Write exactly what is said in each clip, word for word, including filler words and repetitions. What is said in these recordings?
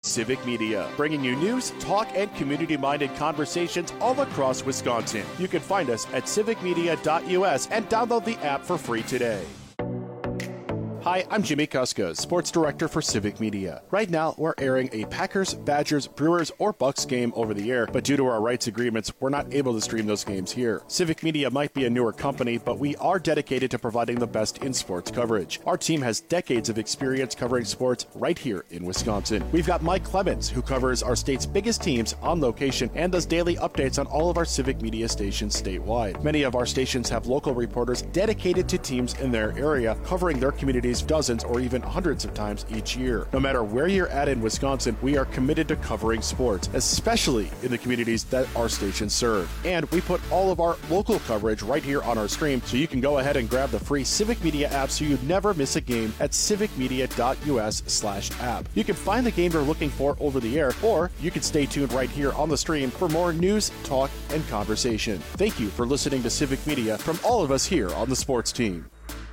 Civic Media, bringing you news, talk, and community-minded conversations all across Wisconsin. You can find us at civic media dot U S and download the app for free today. Hi, I'm Jimmy Kuska, Sports Director for Civic Media. Right now, we're airing a Packers, Badgers, Brewers, or Bucks game over the air, but due to our rights agreements, we're not able to stream those games here. Civic Media might be a newer company, but we are dedicated to providing the best in sports coverage. Our team has decades of experience covering sports right here in Wisconsin. We've got Mike Clemens, who covers our state's biggest teams on location and does daily updates on all of our Civic Media stations statewide. Many of our stations have local reporters dedicated to teams in their area, covering their communities dozens or even hundreds of times each year. No matter where you're at in Wisconsin, we are committed to covering sports, especially in the communities that our stations serve. And we put all of our local coverage right here on our stream, so you can go ahead and grab the free Civic Media app so you never miss a game at civic media dot U S slash app. You can find the game you're looking for over the air, or you can stay tuned right here on the stream for more news, talk, and conversation. Thank you for listening to Civic Media from all of us here on the sports team.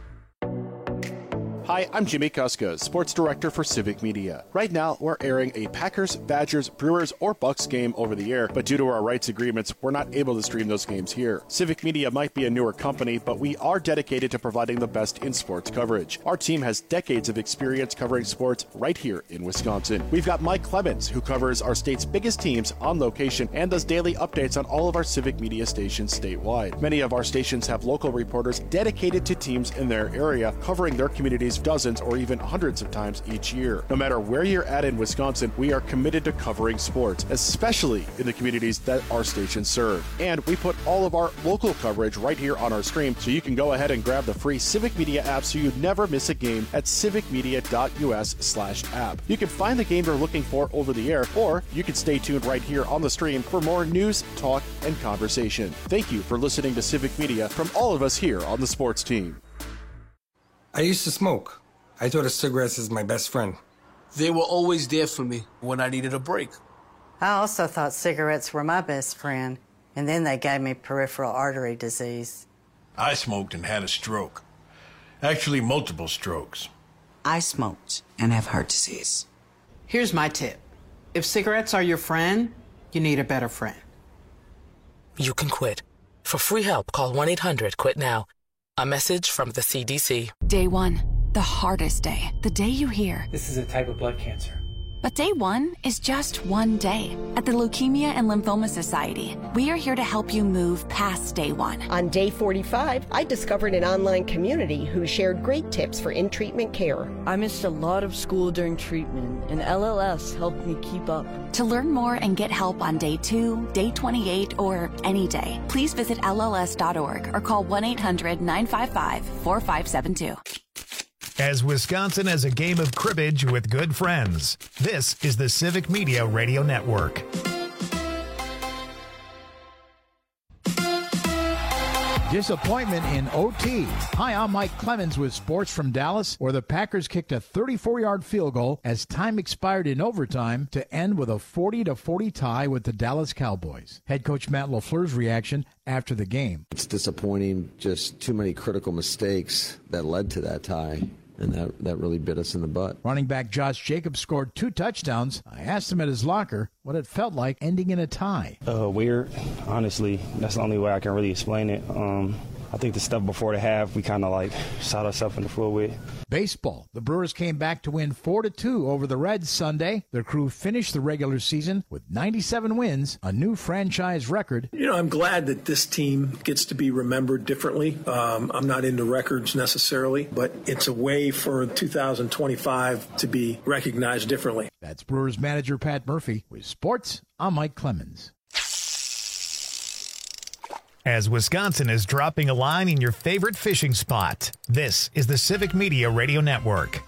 Hi, I'm Jimmy Kuska, Sports Director for Civic Media. Right now, we're airing a Packers, Badgers, Brewers, or Bucks game over the air, but due to our rights agreements, we're not able to stream those games here. Civic Media might be a newer company, but we are dedicated to providing the best in sports coverage. Our team has decades of experience covering sports right here in Wisconsin. We've got Mike Clemens, who covers our state's biggest teams on location and does daily updates on all of our Civic Media stations statewide. Many of our stations have local reporters dedicated to teams in their area, covering their communities dozens or even hundreds of times each year. No matter where you're at in Wisconsin, we are committed to covering sports, especially in the communities that our stations serve. And we put all of our local coverage right here on our stream, so you can go ahead and grab the free Civic Media app so you never miss a game at civic media dot U S slash app. You can find the game you're looking for over the air, or you can stay tuned right here on the stream for more news, talk, and conversation. Thank you for listening to Civic Media from all of us here on the sports team. I used to smoke. I thought of cigarettes as my best friend. They were always there for me when I needed a break. I also thought cigarettes were my best friend, and then they gave me peripheral artery disease. I smoked and had a stroke. Actually, multiple strokes. I smoked and have heart disease. Here's my tip. If cigarettes are your friend, you need a better friend. You can quit. For free help, call one eight hundred quit now. A message from the C D C. Day one, the hardest day. The day you hear, this is a type of blood cancer. But day one is just one day. At the Leukemia and Lymphoma Society, we are here to help you move past day one. On day forty-five, I discovered an online community who shared great tips for in-treatment care. I missed a lot of school during treatment, and L L S helped me keep up. To learn more and get help on day two, day twenty-eight, or any day, please visit L L S dot org or call one eight hundred nine five five four five seven two. As Wisconsin has a game of cribbage with good friends, this is the Civic Media Radio Network. Disappointment in O T. Hi, I'm Mike Clemens with Sports from Dallas, where the Packers kicked a thirty-four-yard field goal as time expired in overtime to end with a forty to forty tie with the Dallas Cowboys. Head coach Matt LaFleur's reaction after the game. It's disappointing, just too many critical mistakes that led to that tie. And that, that really bit us in the butt. Running back Josh Jacobs scored two touchdowns. I asked him at his locker what it felt like ending in a tie. Uh, weird. Honestly, that's the only way I can really explain it. Um, I think the stuff before the half, we kind of like shot ourselves in the foot with. Baseball. The Brewers came back to win four to two over the Reds Sunday. Their crew finished the regular season with ninety-seven wins, a new franchise record. You know, I'm glad that this team gets to be remembered differently. Um, I'm not into records necessarily, but it's a way for two thousand twenty-five to be recognized differently. That's Brewers manager Pat Murphy. With sports, I'm Mike Clemens. As Wisconsin is dropping a line in your favorite fishing spot, this is the Civic Media Radio Network.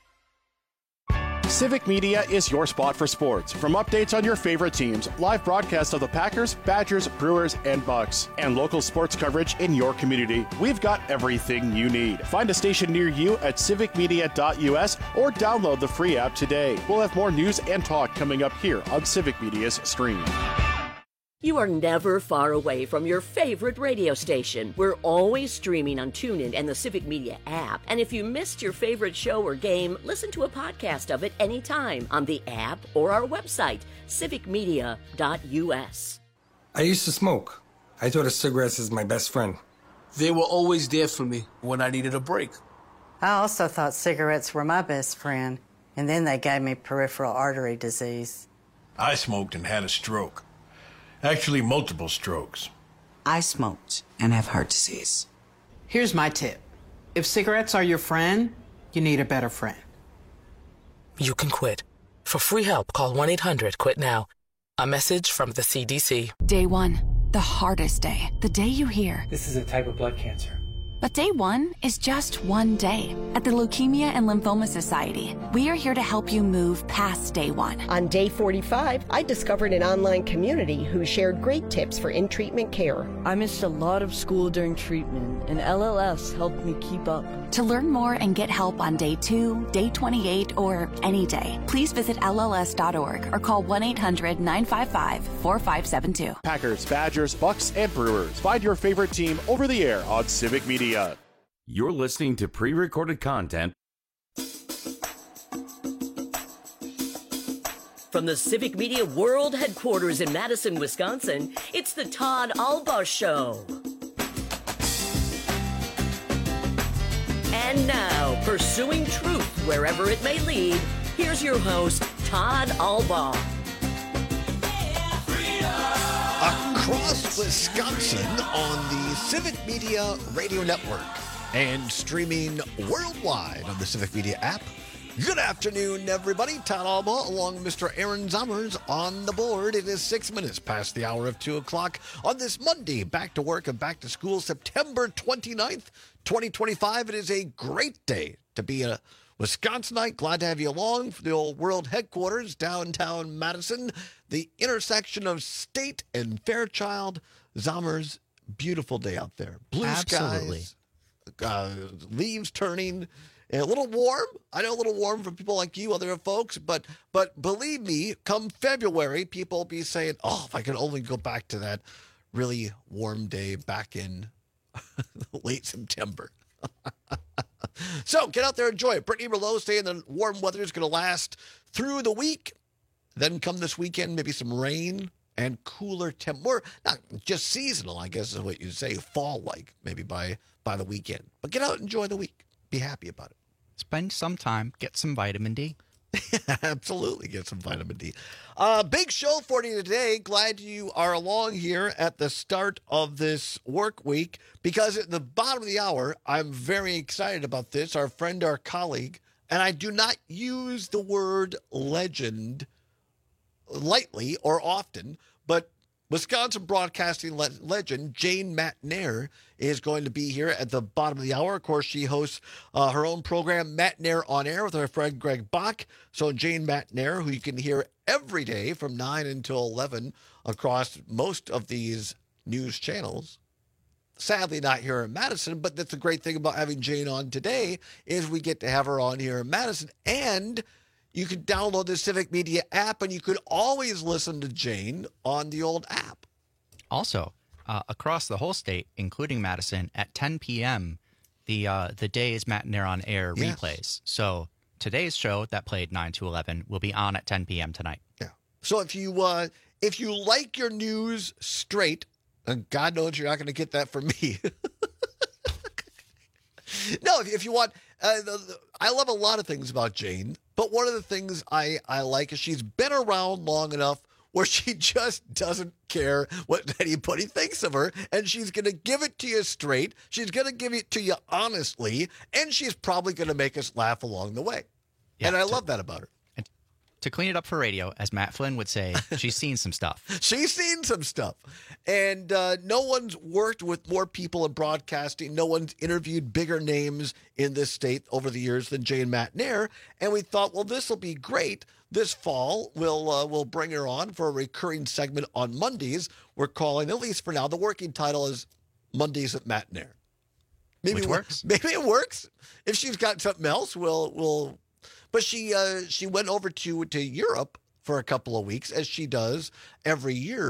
Civic Media is your spot for sports. From updates on your favorite teams, live broadcasts of the Packers, Badgers, Brewers, and Bucks, and local sports coverage in your community, we've got everything you need. Find a station near you at civic media dot U S or download the free app today. We'll have more news and talk coming up here on Civic Media's stream. You are never far away from your favorite radio station. We're always streaming on TuneIn and the Civic Media app. And if you missed your favorite show or game, listen to a podcast of it anytime on the app or our website, civic media dot u s. I used to smoke. I thought of cigarettes as my best friend. They were always there for me when I needed a break. I also thought cigarettes were my best friend, and then they gave me peripheral artery disease. I smoked and had a stroke. Actually, multiple strokes. I smoked and have heart disease. Here's my tip. If cigarettes are your friend, you need a better friend. You can quit. For free help, call one eight hundred quit now. A message from the C D C. Day one, the hardest day. The day you hear, this is a type of blood cancer. But day one is just one day. At the Leukemia and Lymphoma Society, we are here to help you move past day one. On day forty-five, I discovered an online community who shared great tips for in-treatment care. I missed a lot of school during treatment, and L L S helped me keep up. To learn more and get help on day two, day twenty-eight, or any day, please visit L L S dot org or call one eight hundred nine five five four five seven two. Packers, Badgers, Bucks, and Brewers. Find your favorite team over the air on Civic Media. You're listening to pre-recorded content from the Civic Media World Headquarters in Madison, Wisconsin. It's the Todd Albaugh Show. And now, pursuing truth wherever it may lead, here's your host, Todd Albaugh. Across Wisconsin on the Civic Media Radio Network and streaming worldwide on the Civic Media app. Good afternoon, everybody. Todd Albaugh along with Mister Aaron Zommers on the board. It is six minutes past the hour of two o'clock on this Monday, back to work and back to school, September twenty-ninth, twenty twenty-five. It is a great day to be a Wisconsinite. Glad to have you along for the old world headquarters, downtown Madison, the intersection of State and Fairchild. Zommers, beautiful day out there. Blue Absolutely. skies, uh, leaves turning, and a little warm. I know a little warm for people like you, other folks, but but believe me, come February, people will be saying, oh, if I could only go back to that really warm day back in late September. So get out there, enjoy it. Brittany Merlot saying the warm weather is going to last through the week. Then come this weekend, maybe some rain and cooler temp. More, not just seasonal, I guess is what you say, fall-like, maybe by, by the weekend. But get out and enjoy the week. Be happy about it. Spend some time, get some vitamin D. Absolutely, get some vitamin D. Uh, big show for you today. Glad you are along here at the start of this work week, because at the bottom of the hour, I'm very excited about this. Our friend, our colleague, and I do not use the word legend lightly or often, but Wisconsin broadcasting le- legend Jane Matenaer is going to be here at the bottom of the hour. Of course, she hosts uh, her own program, Matenaer on Air, with her friend Greg Bach. So Jane Matenaer, who you can hear every day from nine until eleven across most of these news channels. Sadly, not here in Madison, but that's the great thing about having Jane on today is we get to have her on here in Madison, and you can download the Civic Media app, and you could always listen to Jane on the old app. Also, uh, across the whole state, including Madison, at ten p.m., the uh, the Days Matenaer on Air Yes. replays. So today's show that played nine to eleven will be on at ten p.m. tonight. Yeah. So if you uh, if you like your news straight, and God knows you're not going to get that from me. No, if, if you want, uh, the, the, I love a lot of things about Jane, but one of the things I, I like is she's been around long enough where she just doesn't care what anybody thinks of her, and she's going to give it to you straight. She's going to give it to you honestly, and she's probably going to make us laugh along the way. Yeah, and I to- love that about her. To clean it up for radio, as Matt Flynn would say, she's seen some stuff. She's seen some stuff. And uh, no one's worked with more people in broadcasting. No one's interviewed bigger names in this state over the years than Jane Matenaer. And we thought, well, this will be great. This fall, we'll, uh, we'll bring her on for a recurring segment on Mondays. We're calling, at least for now, the working title is Mondays at Matenaer. Maybe Which works. Maybe it works. If she's got something else, we'll... we'll But she uh, she went over to, to Europe for a couple of weeks, as she does every year,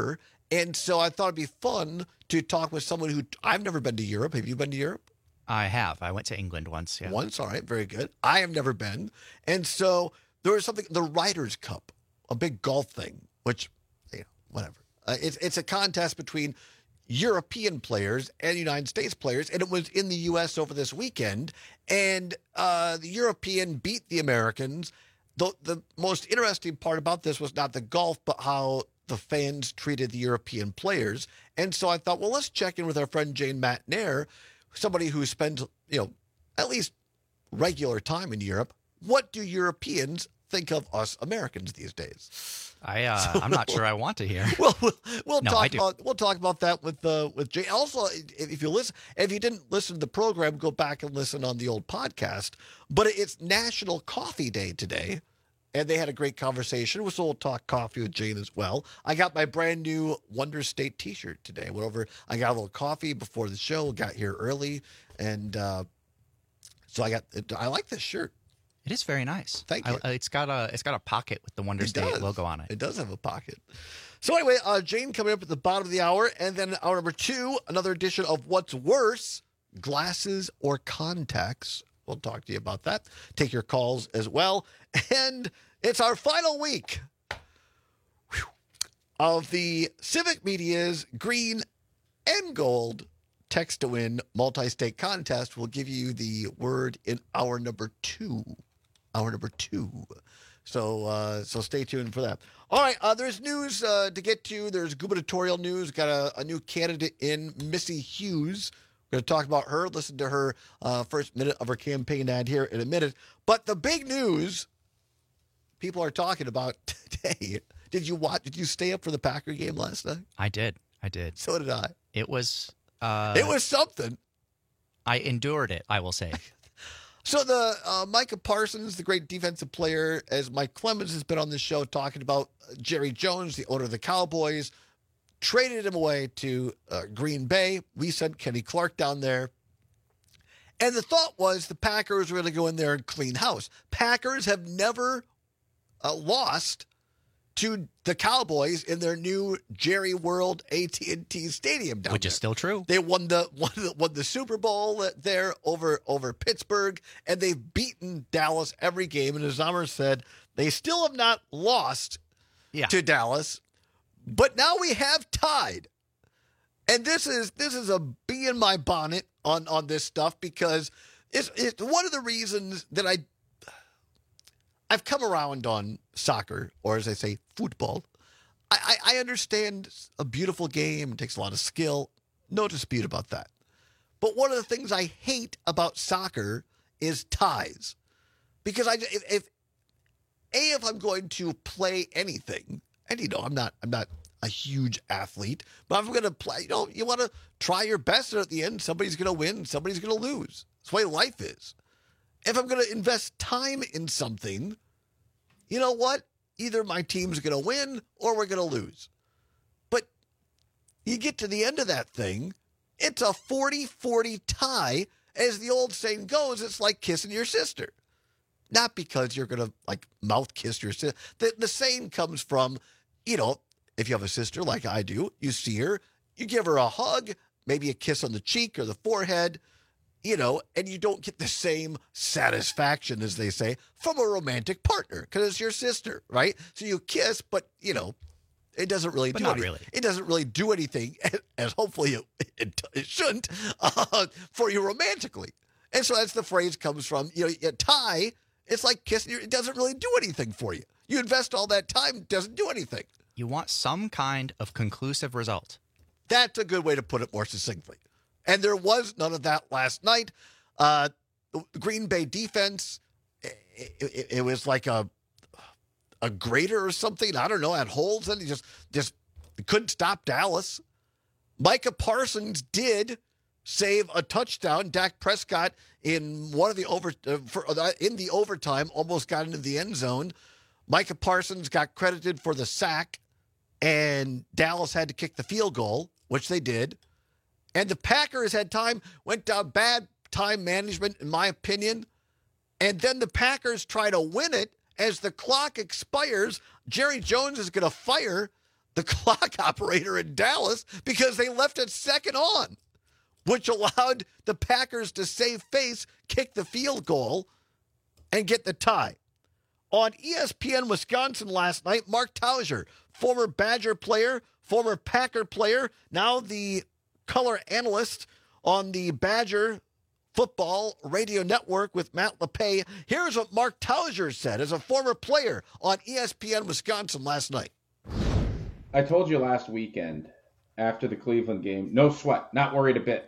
And so I thought it'd be fun to talk with someone who I've never been to Europe. Have you been to Europe? I have. I went to England once. Yeah. Once, all right, very good. I have never been. And so there was something, the Ryder's Cup, a big golf thing, which, you know, whatever. Uh, it's, it's a contest between European players and United States players, and it was in the U S over this weekend, and uh, the European beat the Americans. The, the most interesting part about this was not the golf, but how the fans treated the European players. And so I thought, well, let's check in with our friend Jane Matnair, somebody who spends, you know, at least regular time in Europe. What do Europeans think of us Americans these days? I uh, so, I'm not sure I want to hear. Well, we'll, we'll no, talk about we'll talk about that with uh, with Jay. Also, if you listen, if you didn't listen to the program, go back and listen on the old podcast. But it's National Coffee Day today, and they had a great conversation. So we'll talk coffee with Jane as well. I got my brand new Wonder State T-shirt today. I went over. I got a little coffee before the show. Got here early, and uh, so I got. I like this shirt. It is very nice. Thank you. I, it's got a it's got a pocket with the Wonder It State does. logo on it. It does have a pocket. So anyway, uh, Jane coming up at the bottom of the hour, and then hour number two, another edition of What's Worse, Glasses or Contacts. We'll talk to you about that. Take your calls as well. And it's our final week whew, of the Civic Media's Green and Gold Text to Win multi-state contest. We'll give you the word in hour number two. Hour number two. So uh, so stay tuned for that. All right, uh, there's news uh, to get to. There's gubernatorial news. Got a, a new candidate in, Missy Hughes. We're going to talk about her, listen to her uh, first minute of her campaign ad here in a minute. But the big news people are talking about today. Did you watch? Did you stay up for the Packer game last night? I did. I did. So did I. It was. Uh, it was something. I endured it, I will say. So the uh, Micah Parsons, the great defensive player, as Mike Clemens has been on the show talking about, uh, Jerry Jones, the owner of the Cowboys, traded him away to uh, Green Bay. We sent Kenny Clark down there. And the thought was the Packers were going to go in there and clean house. Packers have never uh, lost to the Cowboys in their new Jerry World A T and T Stadium down Which there. is still true. They won the, won the won the Super Bowl there over over Pittsburgh, and they've beaten Dallas every game. And as Amr said, they still have not lost yeah. to Dallas, but now we have tied. And this is this is a bee in my bonnet on on this stuff, because it's it's one of the reasons that I. I've come around on soccer, or as they say, football. I, I, I understand a beautiful game. It takes a lot of skill. No dispute about that. But one of the things I hate about soccer is ties. Because I, if, if A, if I'm going to play anything, and you know, I'm not, I'm not a huge athlete, but if I'm going to play, you know, you want to try your best, and at the end, somebody's going to win, somebody's going to lose. That's the way life is. If I'm going to invest time in something, you know what? Either my team's going to win or we're going to lose. But you get to the end of that thing, it's a forty forty tie. As the old saying goes, it's like kissing your sister. Not because you're going to, like, mouth kiss your sister. The, the saying comes from, you know, if you have a sister like I do, you see her, you give her a hug, maybe a kiss on the cheek or the forehead, you know, and you don't get the same satisfaction, as they say, from a romantic partner, because it's your sister, right? So you kiss, but, you know, it doesn't really but do not anything. Really. It doesn't really do anything, as hopefully it, it, it shouldn't, uh, for you romantically. And so that's the phrase comes from, you know, a tie, it's like kissing, it doesn't really do anything for you. You invest all that time, it doesn't do anything. You want some kind of conclusive result. That's a good way to put it more succinctly. And there was none of that last night. Uh, the Green Bay defense, it, it, it was like a a grater or something. I don't know, had holes in it. Just, just couldn't stop Dallas. Micah Parsons did save a touchdown. Dak Prescott in one of the over uh, for, uh, in the overtime almost got into the end zone. Micah Parsons got credited for the sack, and Dallas had to kick the field goal, which they did. And the Packers had time, went down bad time management, in my opinion. And then the Packers try to win it as the clock expires. Jerry Jones is going to fire the clock operator in Dallas because they left it second on, which allowed the Packers to save face, kick the field goal, and get the tie. On E S P N Wisconsin last night, Mark Tauser, former Badger player, former Packer player, now the color analyst on the Badger Football Radio Network with Matt LePay. Here's what Mark Tauser said as a former player on E S P N Wisconsin last night. I told you last weekend after the Cleveland game, no sweat, not worried a bit.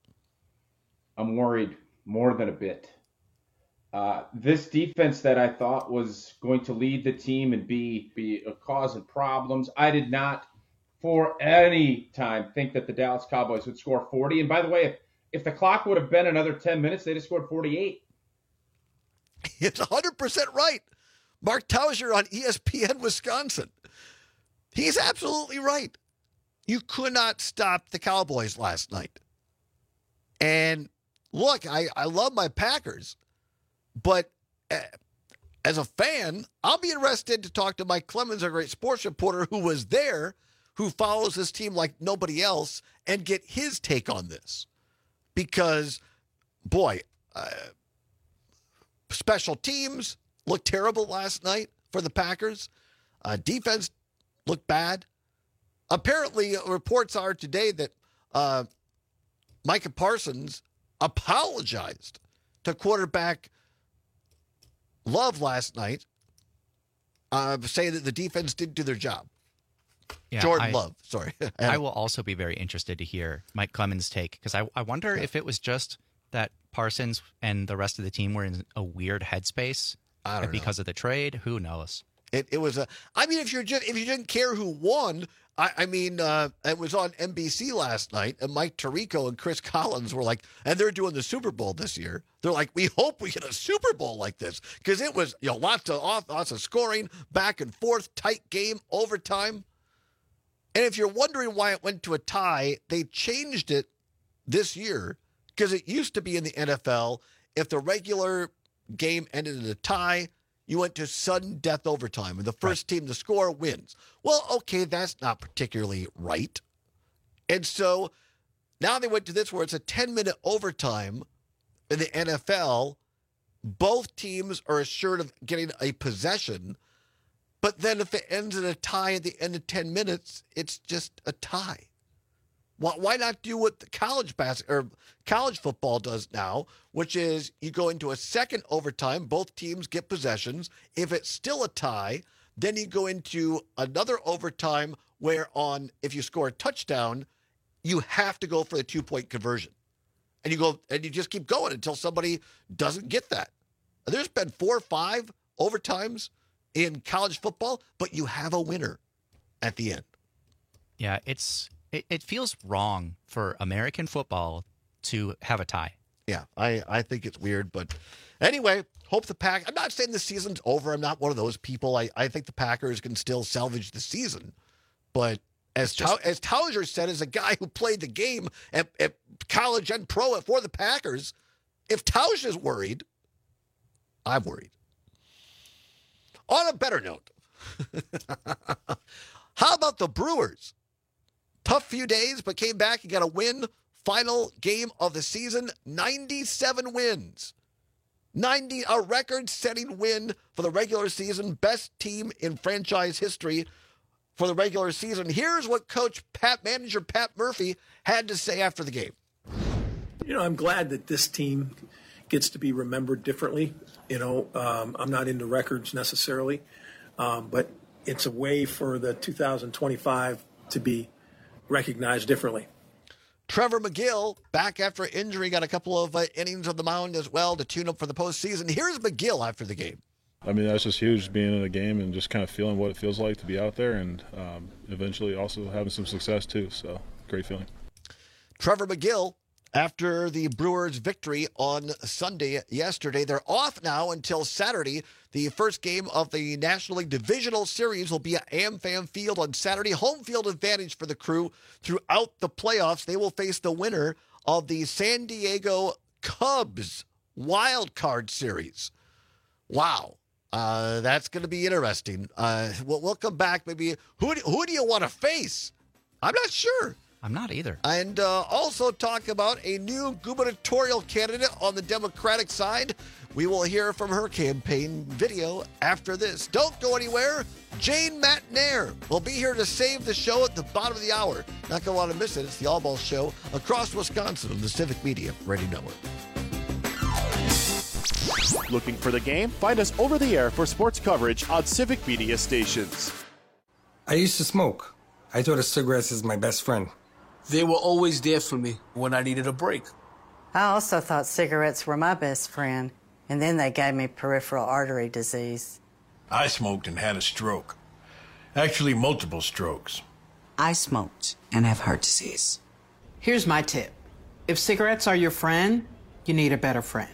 I'm worried more than a bit. Uh, this defense that I thought was going to lead the team and be, be a cause of problems, I did not for any time think that the Dallas Cowboys would score forty. And by the way, if, if the clock would have been another ten minutes, they'd have scored forty-eight. It's one hundred percent right. Mark Tauser on E S P N Wisconsin. He's absolutely right. You could not stop the Cowboys last night. And look, I, I love my Packers, but uh, as a fan, I'll be interested to talk to Mike Clemens, a great sports reporter who was there, who follows this team like nobody else, and get his take on this. Because, boy, uh, special teams looked terrible last night for the Packers. Uh, defense looked bad. Apparently, reports are today that uh, Micah Parsons apologized to quarterback Love last night, uh, saying that the defense didn't do their job. Yeah, Jordan I, Love, sorry. I will also be very interested to hear Mike Clemens' take, because I, I wonder yeah. if it was just that Parsons and the rest of the team were in a weird headspace I don't because know. of the trade. Who knows? It it was a. I mean, if you're just if you didn't care who won, I, I mean, uh, it was on N B C last night, and Mike Tirico and Chris Collins were like, and they're doing the Super Bowl this year. They're like, we hope we get a Super Bowl like this, because it was, you know, lots of lots of scoring, back and forth, tight game, overtime. And if you're wondering why it went to a tie, they changed it this year, because it used to be in the N F L, if the regular game ended in a tie, you went to sudden death overtime, and the first right. team to score wins. Well, okay, that's not particularly right. And so now they went to this where it's a ten-minute overtime in the N F L. Both teams are assured of getting a possession, but then if it ends in a tie at the end of ten minutes, it's just a tie. Why, why not do what the college bas- or college football does now, which is you go into a second overtime, both teams get possessions. If it's still a tie, then you go into another overtime where on if you score a touchdown, you have to go for the two-point conversion. And you go and you just keep going until somebody doesn't get that. There's been four or five overtimes in college football, but you have a winner at the end. Yeah, it's it, it feels wrong for American football to have a tie. Yeah, I, I think it's weird, but anyway, hope the Pack. I'm not saying the season's over. I'm not one of those people. I, I think the Packers can still salvage the season, but as just, as Tauser said, as a guy who played the game at, at college and pro for the Packers, if Tauser's worried, I'm worried. On a better note, how about the Brewers? Tough few days, but came back and got a win. Final game of the season, ninety-seven wins. ninety, a record-setting win for the regular season. Best team in franchise history for the regular season. Here's what Coach Pat, manager Pat Murphy had to say after the game. You know, I'm glad that this team gets to be remembered differently. You know, um, I'm not into records necessarily, um, but it's a way for the two thousand twenty-five to be recognized differently. Trevor McGill, back after injury, got a couple of uh, innings on the mound as well to tune up for the postseason. Here's McGill after the game. I mean, that's just huge, being in a game and just kind of feeling what it feels like to be out there, and um, eventually also having some success too. So, great feeling. Trevor McGill, after the Brewers' victory on Sunday yesterday, they're off now until Saturday. The first game of the National League Divisional Series will be at AmFam Field on Saturday. Home field advantage for the Crew throughout the playoffs. They will face the winner of the San Diego Cubs Wild Card Series. Wow. Uh, that's going to be interesting. Uh, we'll, we'll come back. Maybe who do, who do you want to face? I'm not sure. I'm not either. And uh, also talk about a new gubernatorial candidate on the Democratic side. We will hear from her campaign video after this. Don't go anywhere. Jane McNair will be here to save the show at the bottom of the hour. Not going to want to miss it. It's the All Ball Show across Wisconsin on the Civic Media Radio Network. Looking for the game? Find us over the air for sports coverage on Civic Media stations. I used to smoke. I thought of cigarettes as my best friend. They were always there for me when I needed a break. I also thought cigarettes were my best friend, and then they gave me peripheral artery disease. I smoked and had a stroke. Actually, multiple strokes. I smoked and have heart disease. Here's my tip. If cigarettes are your friend, you need a better friend.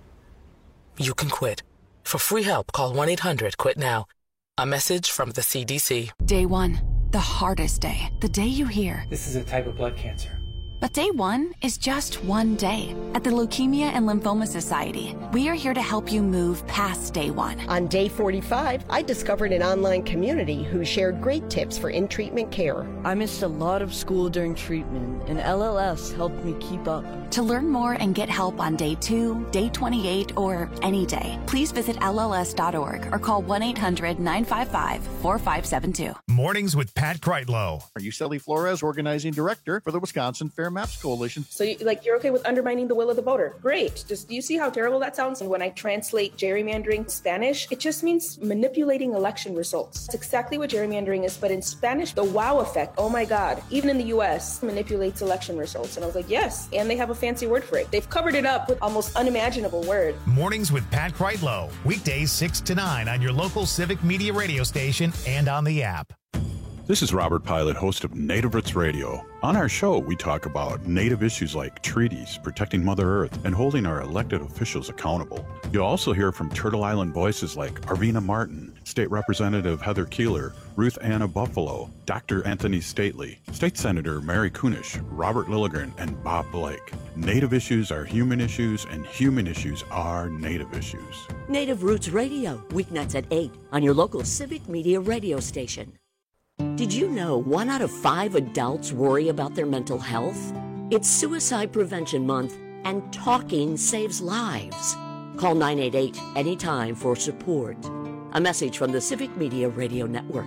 You can quit. For free help, call one eight hundred quit now. A message from the C D C. Day one, the hardest day. The day you hear, this is a type of blood cancer. But day one is just one day. At the Leukemia and Lymphoma Society, we are here to help you move past day one. On day forty-five, I discovered an online community who shared great tips for in-treatment care. I missed a lot of school during treatment, and L L S helped me keep up. To learn more and get help on day two, day twenty-eight, or any day, please visit L L S dot org or call one eight hundred nine five five four five seven two. Mornings with Pat Kreitlow. Are you Sally Flores, organizing director for the Wisconsin Fair Maps Coalition? So, you, like, you're okay with undermining the will of the voter? Great. Just, do you see how terrible that sounds? And when I translate gerrymandering to Spanish, it just means manipulating election results. It's exactly what gerrymandering is, but in Spanish, the wow effect. Oh my God. Even in the U S, manipulates election results. And I was like, yes. And they have a fancy word for it. They've covered it up with almost unimaginable word. Mornings with Pat Kreitlow. Weekdays six to nine on your local Civic Media radio station and on the app. This is Robert Pilot, host of Native Roots Radio. On our show, we talk about Native issues like treaties, protecting Mother Earth, and holding our elected officials accountable. You'll also hear from Turtle Island voices like Arvina Martin, State Representative Heather Keeler, Ruth Anna Buffalo, Doctor Anthony Stately, State Senator Mary Kunish, Robert Lilligren, and Bob Blake. Native issues are human issues, and human issues are Native issues. Native Roots Radio, weeknights at eight on your local Civic Media radio station. Did you know one out of five adults worry about their mental health? It's Suicide Prevention Month, and talking saves lives. Call nine eight eight anytime for support. A message from the Civic Media Radio Network.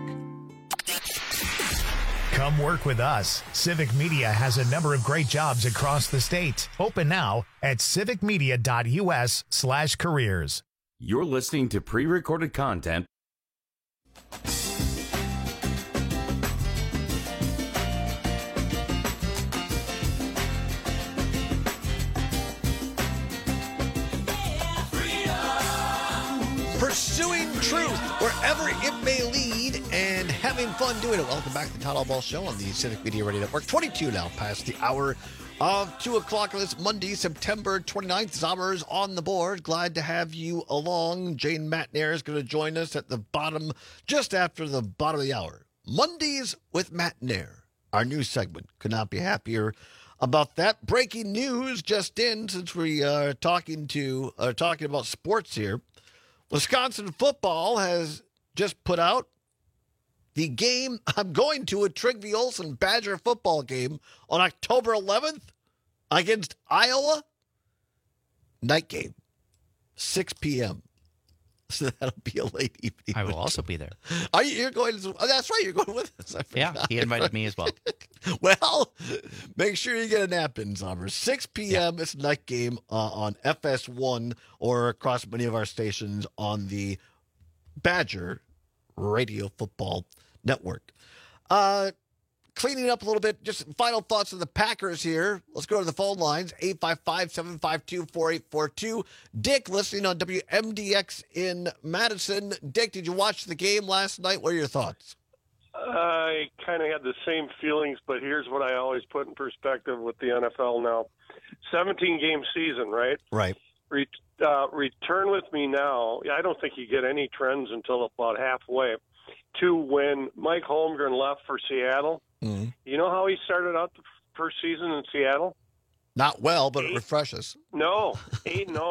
Come work with us. Civic Media has a number of great jobs across the state. Open now at civicmedia.us slash careers. You're listening to pre-recorded content. Pursuing truth wherever it may lead and having fun doing it. Welcome back to the Todd All Ball Show on the Civic Media Radio Network. twenty-two now past the hour of two o'clock on this Monday, September twenty-ninth. Zommers on the board. Glad to have you along. Jane McNair is going to join us at the bottom, just after the bottom of the hour. Mondays with McNair, our new segment. Could not be happier about that. Breaking news just in, since we are talking to are talking about sports here. Wisconsin football has just put out the game I'm going to, a Trygve Olsen Badger football game on October eleventh against Iowa. Night game, six p.m. So that'll be a late evening. I will also be there. Are you? You're going? To, oh, that's right. You're going with us. Yeah, he invited me as well. Well, make sure you get a nap in, Zombers. six p.m. Yeah. It's a night game uh, on F S one or across many of our stations on the Badger Radio Football Network. Uh, cleaning up a little bit, just final thoughts on the Packers here. Let's go to the phone lines, eight five five, seven five two, four eight four two. Dick, listening on W M D X in Madison. Dick, did you watch the game last night? What are your thoughts? I kind of had the same feelings, but here's what I always put in perspective with the N F L now. seventeen-game season, right? Right. Re- uh, return with me now. I don't think you get any trends until about halfway. To when Mike Holmgren left for Seattle. Mm-hmm. You know how he started out the first season in Seattle? Not well, but eight, it refreshes. No, eight and oh.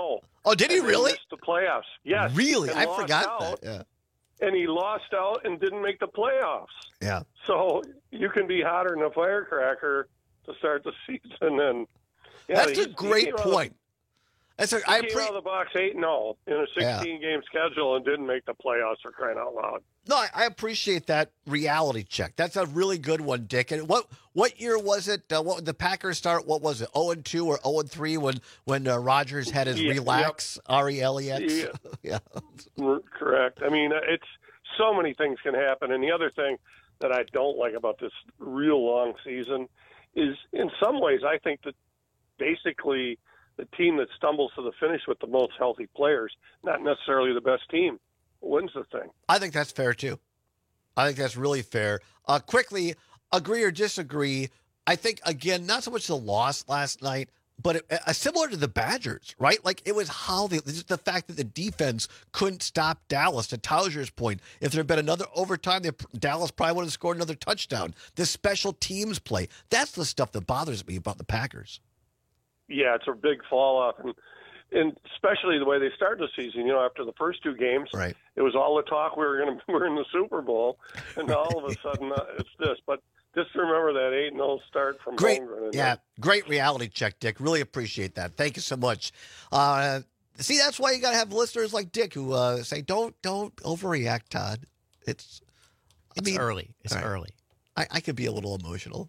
Oh, did he and they really? missed the playoffs. Yes. Really? and I lost forgot out, that. Yeah. And he lost out and didn't make the playoffs. Yeah. So you can be hotter than a firecracker to start the season. And yeah, That's a great point. That's a, he I came pre- out of the box eight and oh in a sixteen-game schedule and didn't make the playoffs for crying out loud. No, I, I appreciate that reality check. That's a really good one, Dick. And what what year was it? Uh, what the Packers start? What was it? oh and two or oh and three when when uh, Rodgers had his Yeah, relax R E L E X? Yeah. yeah. Correct. I mean, it's so many things can happen. And the other thing that I don't like about this real long season is, in some ways, I think that basically the team that stumbles to the finish with the most healthy players, not necessarily the best team, wins the thing. I think that's fair, too. I think that's really fair. Uh, quickly, agree or disagree, I think, again, not so much the loss last night, but it, uh, similar to the Badgers, right? Like, it was how they, just the fact that the defense couldn't stop Dallas, to Tauscher's point. If there had been another overtime, they, Dallas probably would have scored another touchdown. The special teams play, that's the stuff that bothers me about the Packers. Yeah, it's a big fall off, and and especially the way they started the season. You know, after the first two games, right. It was all the talk we were going to we're in the Super Bowl, and now all of a sudden uh, it's this. But just remember that eight and oh start from Great, Holmgren. yeah, great reality check, Dick. Really appreciate that. Thank you so much. Uh, see, that's why you got to have listeners like Dick who uh, say, "Don't don't overreact, Todd." It's I it's mean, early. It's right. early. I, I could be a little emotional.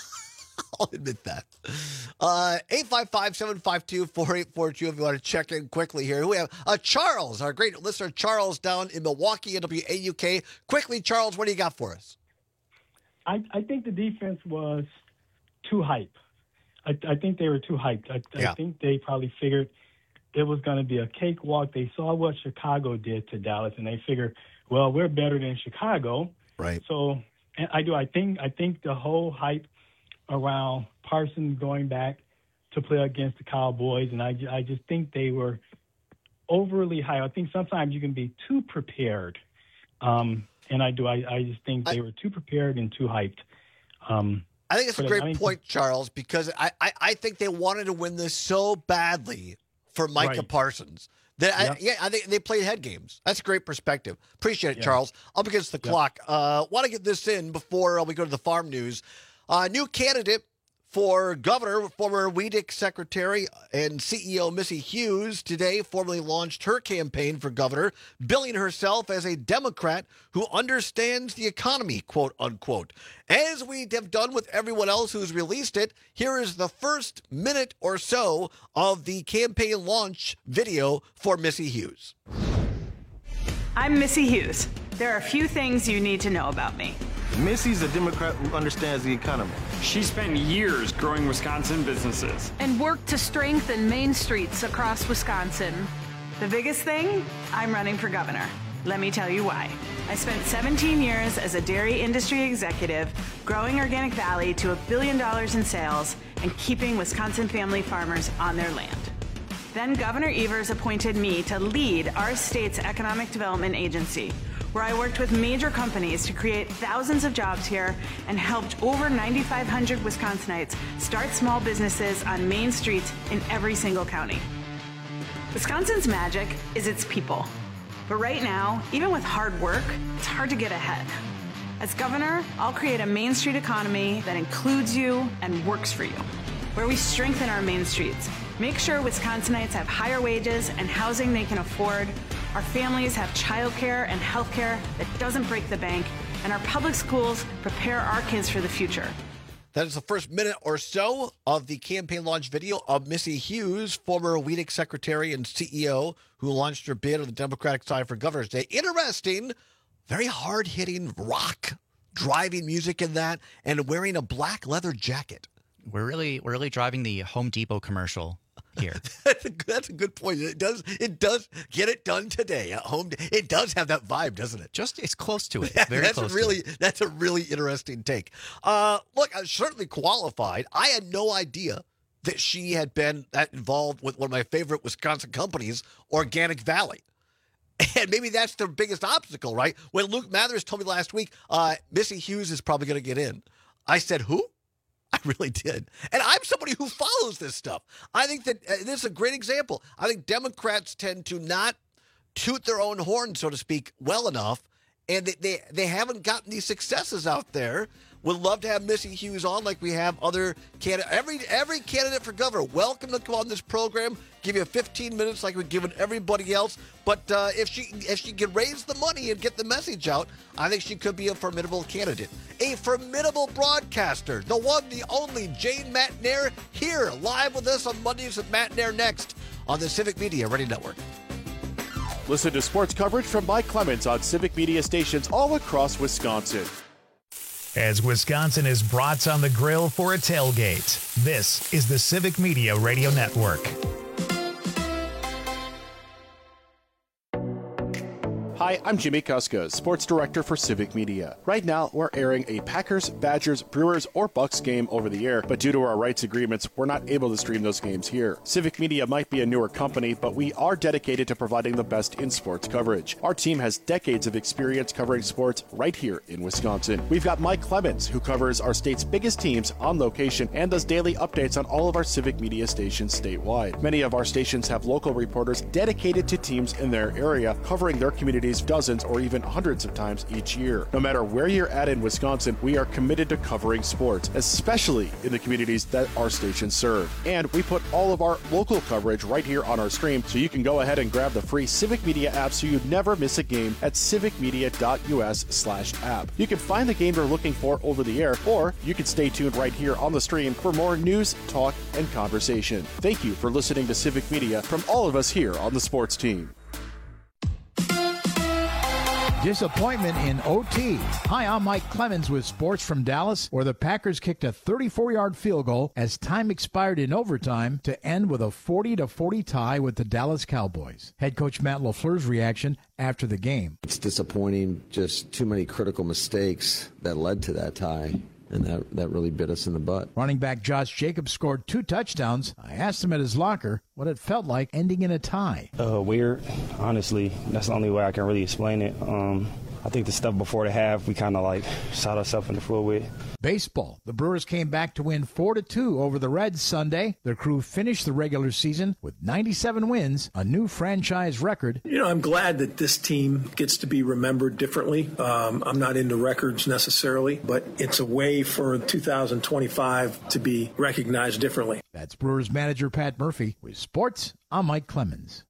I'll admit that. Uh, eight five five, seven five two, four eight four two if you want to check in quickly here. We have uh, Charles, our great listener, Charles, down in Milwaukee at W A U K. Quickly, Charles, what do you got for us? I, I think the defense was too hype. I, I think they were too hyped. I, Yeah. I think they probably figured it was going to be a cakewalk. They saw what Chicago did to Dallas, and they figured, well, we're better than Chicago. Right. So and I do. I think I think the whole hype around Parsons going back to play against the Cowboys, and I, I just think they were overly high. I think sometimes you can be too prepared, um, and I do. I, I just think they I, were too prepared and too hyped. Um, I think it's a great I mean, point, Charles, because I, I, I think they wanted to win this so badly for Micah Right. Parsons. That Yep. I, yeah, I think they played head games. That's a great perspective. Appreciate it, Yeah. Charles. Up against the Yep. clock. Uh, want to get this in before uh, we go to the farm news. Uh, new candidate for governor, former W E D C secretary and C E O Missy Hughes, today formally launched her campaign for governor, billing herself as a Democrat who understands the economy, quote unquote. As we have done with everyone else who's released it, here is the first minute or so of the campaign launch video for Missy Hughes. I'm Missy Hughes. There are a few things you need to know about me. Missy's a Democrat who understands the economy. She spent years growing Wisconsin businesses. And worked to strengthen main streets across Wisconsin. The biggest thing? I'm running for governor. Let me tell you why. I spent seventeen years as a dairy industry executive, growing Organic Valley to a billion dollars in sales and keeping Wisconsin family farmers on their land. Then Governor Evers appointed me to lead our state's economic development agency, where I worked with major companies to create thousands of jobs here and helped over ninety-five hundred Wisconsinites start small businesses on main streets in every single county. Wisconsin's magic is its people. But right now, even with hard work, it's hard to get ahead. As governor, I'll create a Main Street economy that includes you and works for you, where we strengthen our main streets, make sure Wisconsinites have higher wages and housing they can afford, our families have childcare and healthcare that doesn't break the bank, and our public schools prepare our kids for the future. That is the first minute or so of the campaign launch video of Missy Hughes, former W E D C secretary and C E O, who launched her bid on the Democratic side for Governor's Day. Interesting, very hard-hitting rock driving music in that, and wearing a black leather jacket. We're really we're really driving the Home Depot commercial here. that's, a, that's a good point. It does it does get it done today at home. It does have that vibe, doesn't it? Just it's close to it. Yeah, Very that's close a really to it. that's a really interesting take. Uh, look, I was certainly qualified. I had no idea that she had been that involved with one of my favorite Wisconsin companies, Organic Valley. And maybe that's the biggest obstacle, right? When Luke Mathers told me last week, uh, Missy Hughes is probably going to get in, I said, who? I really did. And I'm somebody who follows this stuff. I think that uh, this is a great example. I think Democrats tend to not toot their own horn, so to speak, well enough, and they, they, they haven't gotten these successes out there. Would love to have Missy Hughes on like we have other candidates. Every, every candidate for governor, welcome to come on this program. Give you fifteen minutes like we've given everybody else. But uh, if she if she can raise the money and get the message out, I think she could be a formidable candidate. A formidable broadcaster. The one, the only, Jane Matnair, here live with us on Mondays with Matnair next on the Civic Media Radio Network. Listen to sports coverage from Mike Clemens on Civic Media stations all across Wisconsin. As Wisconsin is brats on the grill for a tailgate, this is the Civic Media Radio Network. Hi, I'm Jimmy Kuska, Sports Director for Civic Media. Right now, we're airing a Packers, Badgers, Brewers, or Bucks game over the air, but due to our rights agreements, we're not able to stream those games here. Civic Media might be a newer company, but we are dedicated to providing the best in sports coverage. Our team has decades of experience covering sports right here in Wisconsin. We've got Mike Clemens, who covers our state's biggest teams on location and does daily updates on all of our Civic Media stations statewide. Many of our stations have local reporters dedicated to teams in their area, covering their communities dozens or even hundreds of times each year. No matter where you're at in Wisconsin, we are committed to covering sports, especially in the communities that our stations serve. And we put all of our local coverage right here on our stream, so you can go ahead and grab the free Civic Media app so you never miss a game at civicmedia.us slash app. You can find the game you're looking for over the air, or you can stay tuned right here on the stream for more news, talk, and conversation. Thank you for listening to Civic Media from all of us here on the sports team. Disappointment in O T. Hi, I'm Mike Clemens with Sports from Dallas, where the Packers kicked a thirty-four-yard field goal as time expired in overtime to end with a forty to forty tie with the Dallas Cowboys. Head coach Matt LaFleur's reaction after the game. It's disappointing, just too many critical mistakes that led to that tie. And that, that really bit us in the butt. Running back Josh Jacobs scored two touchdowns. I asked him at his locker what it felt like ending in a tie. Uh, weird. Honestly, that's the only way I can really explain it. Um, I think the stuff before the half, we kind of like shot ourselves in the foot with. Baseball. The Brewers came back to win four to two over the Reds Sunday. Their crew finished the regular season with ninety-seven wins, a new franchise record. You know, I'm glad that this team gets to be remembered differently. Um, I'm not into records necessarily, but it's a way for two thousand twenty-five to be recognized differently. That's Brewers manager Pat Murphy. With sports, I'm Mike Clemens.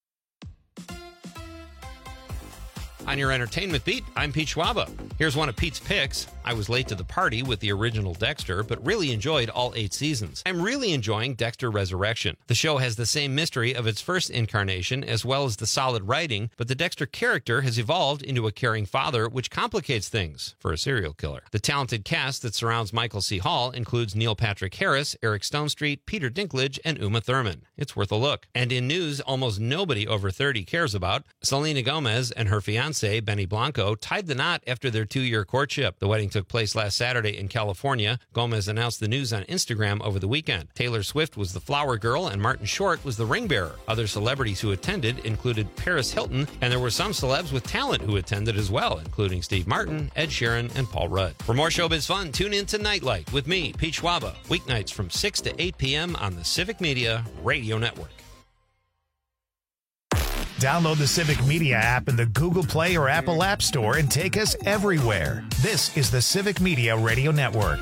On your entertainment beat, I'm Pete Schwaba. Here's one of Pete's picks. I was late to the party with the original Dexter, but really enjoyed all eight seasons. I'm really enjoying Dexter Resurrection. The show has the same mystery of its first incarnation, as well as the solid writing, but the Dexter character has evolved into a caring father, which complicates things for a serial killer. The talented cast that surrounds Michael C. Hall includes Neil Patrick Harris, Eric Stonestreet, Peter Dinklage, and Uma Thurman. It's worth a look. And in news almost nobody over thirty cares about, Selena Gomez and her fiancé, Benny Blanco, tied the knot after their two-year courtship. The wedding took place last Saturday in California. Gomez announced the news on Instagram over the weekend. Taylor Swift was the flower girl and Martin Short was the ring bearer. Other celebrities who attended included Paris Hilton, and there were some celebs with talent who attended as well, including Steve Martin, Ed Sheeran, and Paul Rudd. For more showbiz fun, tune in to Nightlight with me, Pete Schwaba, weeknights from six to eight p.m. on the Civic Media Radio Network. Download the Civic Media app in the Google Play or Apple App Store and take us everywhere. This is the Civic Media Radio Network.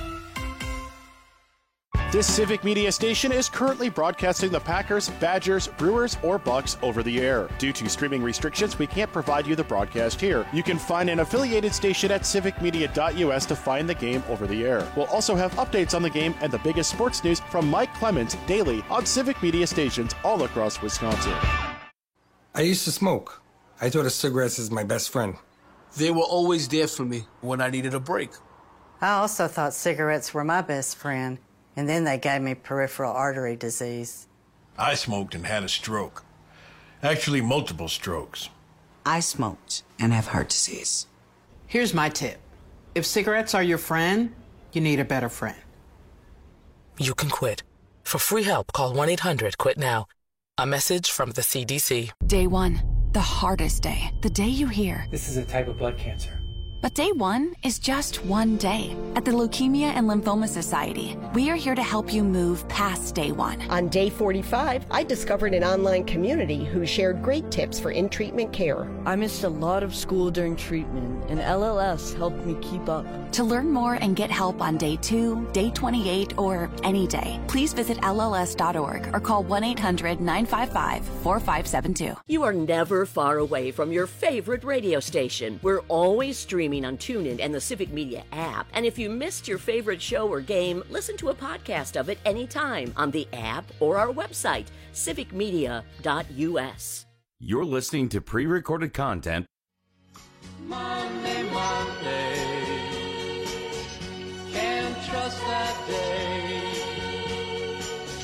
This Civic Media station is currently broadcasting the Packers, Badgers, Brewers, or Bucks over the air. Due to streaming restrictions, we can't provide you the broadcast here. You can find an affiliated station at civic media dot u s to find the game over the air. We'll also have updates on the game and the biggest sports news from Mike Clemens daily on Civic Media stations all across Wisconsin. I used to smoke. I thought of cigarettes as my best friend. They were always there for me when I needed a break. I also thought cigarettes were my best friend, and then they gave me peripheral artery disease. I smoked and had a stroke. Actually, multiple strokes. I smoked and have heart disease. Here's my tip. If cigarettes are your friend, you need a better friend. You can quit. For free help, call one eight hundred quit now. A message from the C D C. Day one, the hardest day. The day you hear, this is a type of blood cancer. But day one is just one day. At the Leukemia and Lymphoma Society, we are here to help you move past day one. On day forty-five, I discovered an online community who shared great tips for in-treatment care. I missed a lot of school during treatment, and L L S helped me keep up. To learn more and get help on day two, day twenty-eight, or any day, please visit L L S dot org or call one eight hundred nine five five four five seven two. You are never far away from your favorite radio station. We're always streaming on TuneIn and the Civic Media app. And if you missed your favorite show or game, listen to a podcast of it anytime on the app or our website, civic media dot u s. You're listening to pre-recorded content. Monday, Monday, can't trust that day.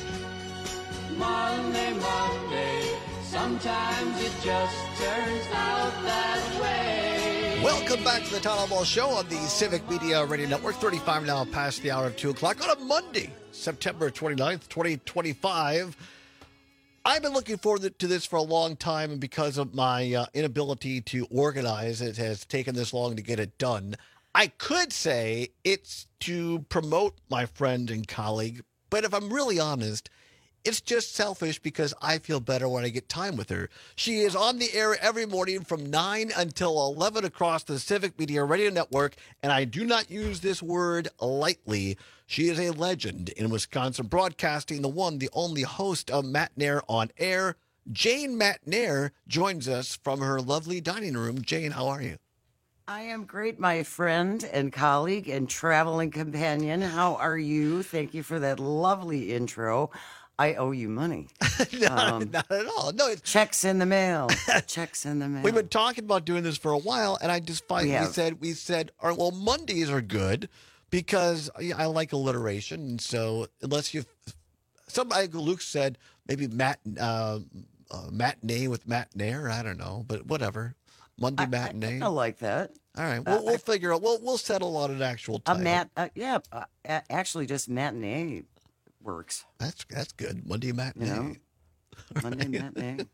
Monday, Monday, sometimes it just turns out that way. Welcome back to the Town Hall Ball Show on the Civic Media Radio Network. thirty-five now past the hour of two o'clock on a Monday, September twenty-ninth, twenty twenty-five. I've been looking forward to this for a long time, and because of my uh, inability to organize, it has taken this long to get it done. I could say it's to promote my friend and colleague, but if I'm really honest, it's just selfish because I feel better when I get time with her. She is on the air every morning from nine until eleven across the Civic Media Radio Network, and I do not use this word lightly. She is a legend in Wisconsin broadcasting, the one, the only host of Matt Nair on Air. Jane Matt Nair joins us from her lovely dining room. Jane, how are you? I am great, my friend and colleague and traveling companion. How are you? Thank you for that lovely intro. I owe you money. not, um, not at all. No, it's checks in the mail. Checks in the mail. We've been talking about doing this for a while, and I just finally We we have. said we said, all right, well, Mondays are good because I like alliteration, and so unless you, somebody Luke said maybe Matt uh, uh, matinee with Matt Nair, I don't know, but whatever. Monday I, matinee. I, I like that. All right, we'll, Uh, we'll I- figure out. We'll we'll settle on an actual A title. mat, uh, yeah, uh, a- actually, just matinee works. That's that's good. Monday matinee. You know, Monday matinee.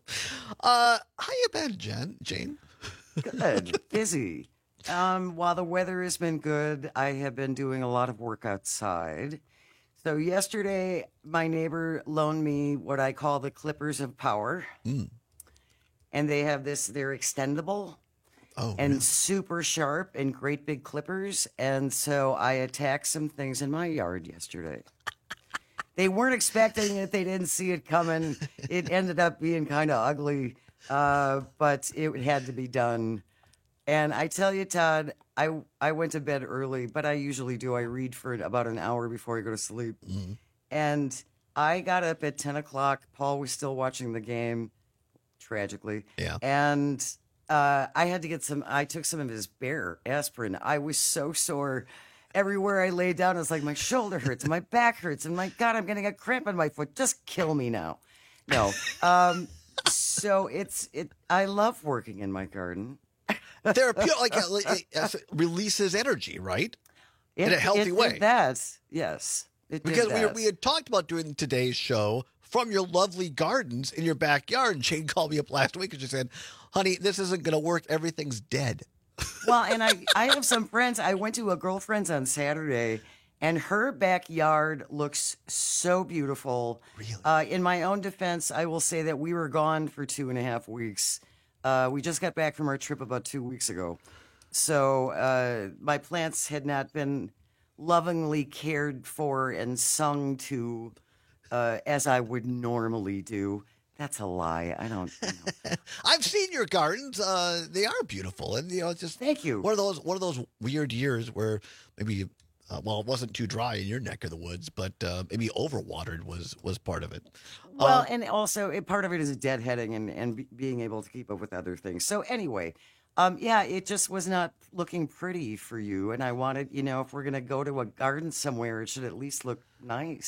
Uh, how you been, Jen? Jane? Good, busy. Um, while the weather has been good, I have been doing a lot of work outside. So yesterday, my neighbor loaned me what I call the clippers of power, Mm. and they have this. They're extendable. Oh, and really? super sharp and great big clippers. And so I attacked some things in my yard yesterday. They weren't expecting it. They didn't see it coming. It ended up being kind of ugly, uh, but it had to be done. And I tell you, Todd, I, I went to bed early, but I usually do. I read for about an hour before I go to sleep. Mm-hmm. And I got up at ten o'clock. Paul was still watching the game, tragically. Yeah. And uh, I had to get some, I took some of his Bear aspirin. I was so sore. Everywhere I lay down, it's like my shoulder hurts, and my back hurts, and my God, I'm getting a cramp in my foot. Just kill me now. No. Um, so it's, it. I love working in my garden. Therapeutic, like it, it releases energy, right? It, in a healthy it did way. that, yes. It did Because we, that. we had talked about doing today's show from your lovely gardens in your backyard. And Jane called me up last week and she said, honey, this isn't going to work. Everything's dead. Well, and I, I have some friends. I went to a girlfriend's on Saturday, and her backyard looks so beautiful. Really? Uh, in my own defense, I will say that we were gone for two and a half weeks. Uh, we just got back from our trip about two weeks ago. So uh, my plants had not been lovingly cared for and sung to uh, as I would normally do. That's a lie. I don't. You know. I've seen your gardens. Uh, they are beautiful, and you know, it's just thank you. One of those one of those weird years where maybe, uh, well, it wasn't too dry in your neck of the woods, but uh, maybe overwatered was was part of it. Well, Uh, and also it, part of it is deadheading and and be, being able to keep up with other things. So anyway, um, yeah, it just was not looking pretty for you, and I wanted, you know, if we're gonna go to a garden somewhere, it should at least look nice.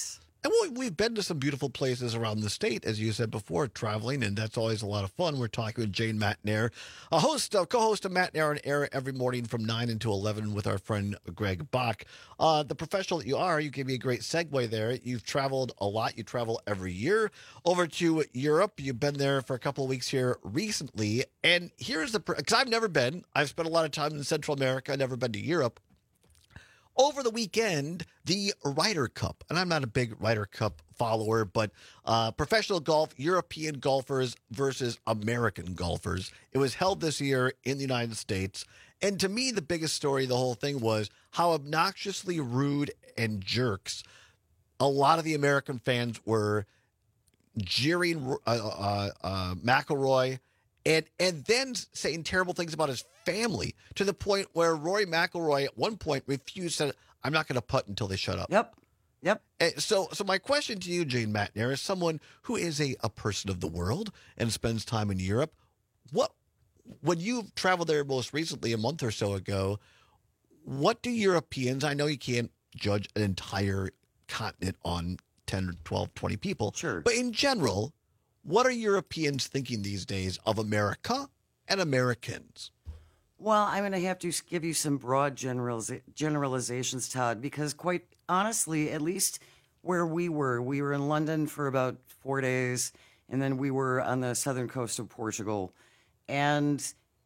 And we- we've been to some beautiful places around the state, as you said before, traveling, and that's always a lot of fun. We're talking with Jane Matenaer, a host, uh, co-host of Matenaer on Air every morning from nine until eleven with our friend Greg Bach. Uh, the professional that you are, you gave me a great segue there. You've traveled a lot. You travel every year over to Europe. You've been there for a couple of weeks here recently. And here's the, because I've never been. I've spent a lot of time in Central America. I've never been to Europe. Over the weekend, the Ryder Cup, and I'm not a big Ryder Cup follower, but uh, professional golf, European golfers versus American golfers. It was held this year in the United States. And to me, the biggest story of the whole thing was how obnoxiously rude and jerks a lot of the American fans were jeering uh, uh, uh, McIlroy and and then saying terrible things about his family to the point where Rory McIlroy at one point refused, said, I'm not going to putt until they shut up. Yep. Yep. And so so my question to you, Jane Matenaer, is someone who is a, a person of the world and spends time in Europe, what when you traveled there most recently, a month or so ago, what do Europeans, I know you can't judge an entire continent on ten, twelve, twenty people, sure, but in general, what are Europeans thinking these days of America and Americans? Well, I'm going to have to give you some broad generaliza- generalizations, Todd, because quite honestly, at least where we were, we were in London for about four days, and then we were on the southern coast of Portugal. And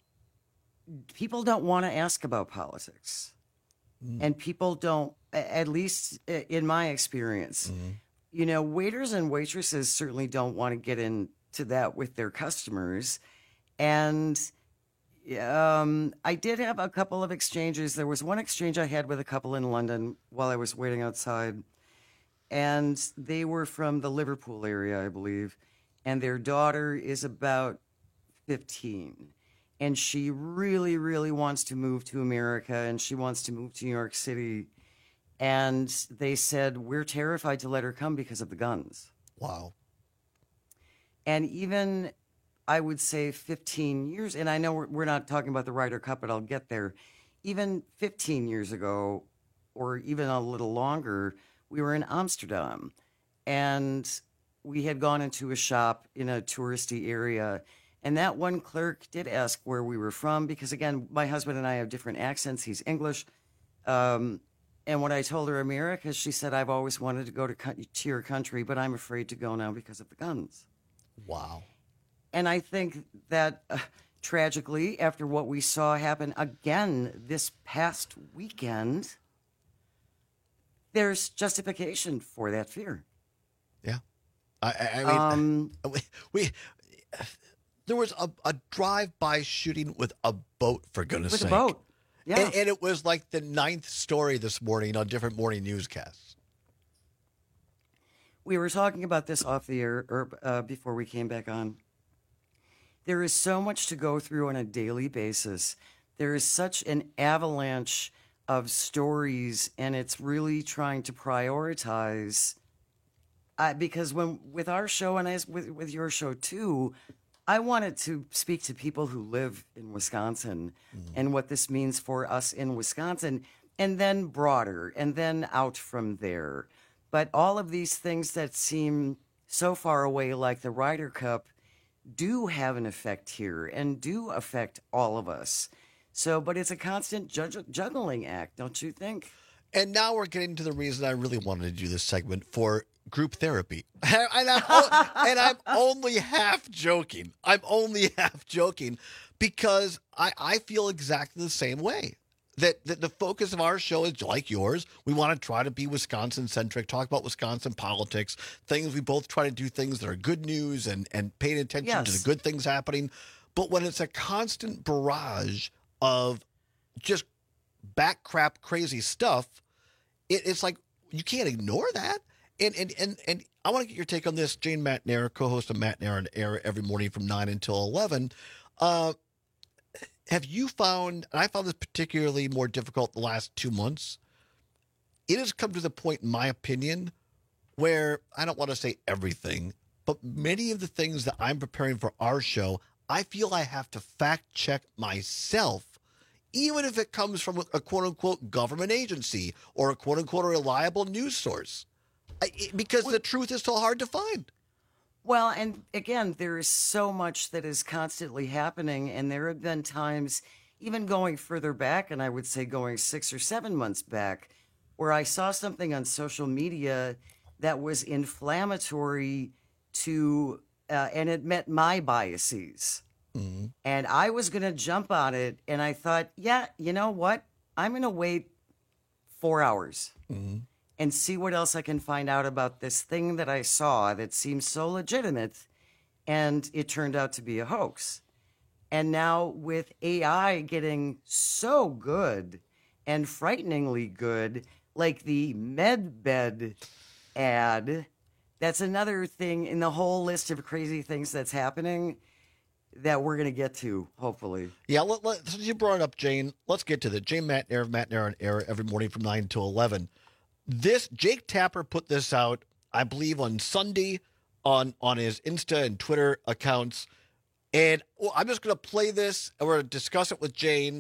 people don't want to ask about politics. Mm. And people don't, at least in my experience, mm. you know, waiters and waitresses certainly don't want to get into that with their customers. And um, I did have a couple of exchanges. There was one exchange I had with a couple in London while I was waiting outside. And they were from the Liverpool area, I believe. And their daughter is about fifteen. And she really, really wants to move to America, and she wants to move to New York City. And they said, we're terrified to let her come because of the guns. Wow. And even, I would say, fifteen years, and I know we're, we're not talking about the Ryder Cup, but I'll get there. Even fifteen years ago, or even a little longer, we were in Amsterdam. And we had gone into a shop in a touristy area. And that one clerk did ask where we were from, because, again, my husband and I have different accents. He's English. Um, and when I told her America, she said, I've always wanted to go to, co- to your country, but I'm afraid to go now because of the guns. Wow. And I think that, uh, tragically, after what we saw happen again this past weekend, there's justification for that fear. Yeah. I, I mean, um, we... we There was a, a drive-by shooting with a boat, for goodness with sake. With a boat, yeah. And, and it was like the ninth story this morning on different morning newscasts. We were talking about this off the air or, uh, before we came back on. There is so much to go through on a daily basis. There is such an avalanche of stories, and it's really trying to prioritize. Uh, because when with our show, and as with, with your show too, I wanted to speak to people who live in Wisconsin mm. and what this means for us in Wisconsin, and then broader, and then out from there. But all of these things that seem so far away, like the Ryder Cup, do have an effect here and do affect all of us. So, but it's a constant jug- juggling act, don't you think? And now we're getting to the reason I really wanted to do this segment for group therapy. And I'm, o- and I'm only half joking. I'm only half joking because I, I feel exactly the same way. That, that the focus of our show is like yours. We want to try to be Wisconsin-centric, talk about Wisconsin politics, things. We both try to do things that are good news and, and paying attention yes. to the good things happening. But when it's a constant barrage of just back crap crazy stuff, it, it's like you can't ignore that. And and and and I want to get your take on this. Jane Matenaer, co-host of Matenaer on Air every morning from nine until eleven. Uh, have you found, and I found this particularly more difficult the last two months, it has come to the point, in my opinion, where I don't want to say everything, but many of the things that I'm preparing for our show, I feel I have to fact check myself, even if it comes from a quote-unquote government agency or a quote-unquote reliable news source. I, because the truth is so hard to find. Well, and again, there is so much that is constantly happening, and there have been times, even going further back, and I would say going six or seven months back, where I saw something on social media that was inflammatory to, uh, and it met my biases. Mm-hmm. And I was going to jump on it, and I thought, yeah, you know what? I'm going to wait four hours mm-hmm. and see what else I can find out about this thing that I saw that seemed so legitimate, and it turned out to be a hoax. And now with A I getting so good and frighteningly good, like the MedBed ad, that's another thing in the whole list of crazy things that's happening that we're going to get to, hopefully. Yeah, let, let, since you brought up Jane, let's get to that. Jane Matnair of Matnair on Air every morning from nine to eleven. This, Jake Tapper put this out, I believe, on Sunday on, on his Insta and Twitter accounts. And well, I'm just going to play this, and we're going to discuss it with Jane.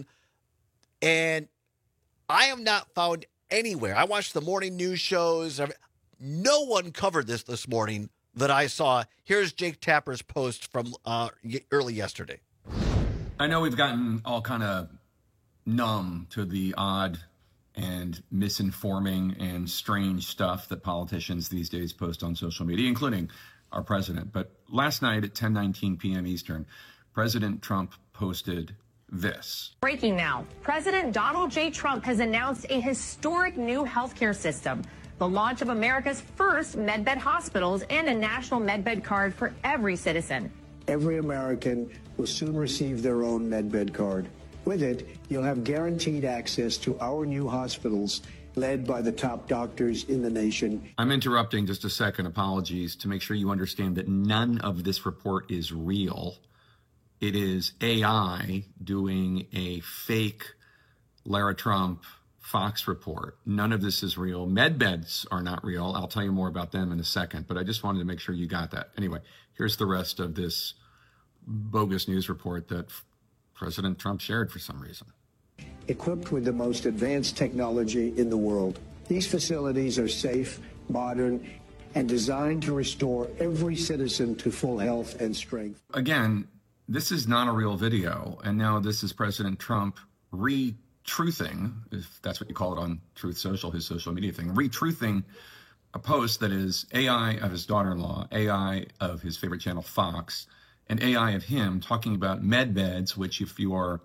And I have not found anywhere. I watched the morning news shows. No one covered this this morning that I saw. Here's Jake Tapper's post from uh, early yesterday. I know we've gotten all kind of numb to the odd and misinforming and strange stuff that politicians these days post on social media, including our president. But last night at ten nineteen p.m. Eastern, President Trump posted this. Breaking now. President Donald J. Trump has announced a historic new healthcare system, the launch of America's first MedBed hospitals and a national MedBed card for every citizen. Every American will soon receive their own MedBed card. With it, you'll have guaranteed access to our new hospitals led by the top doctors in the nation. I'm interrupting just a second. Apologies, to make sure you understand that none of this report is real. It is A I doing a fake Lara Trump Fox report. None of this is real. MedBeds are not real. I'll tell you more about them in a second, but I just wanted to make sure you got that. Anyway, here's the rest of this bogus news report that President Trump shared for some reason. Equipped with the most advanced technology in the world, these facilities are safe, modern, and designed to restore every citizen to full health and strength. Again, this is not a real video, and now this is President Trump re-truthing, if that's what you call it on Truth Social, his social media thing, re-truthing a post that is A I of his daughter-in-law, A I of his favorite channel, Fox, and A I of him talking about MedBeds, which if you are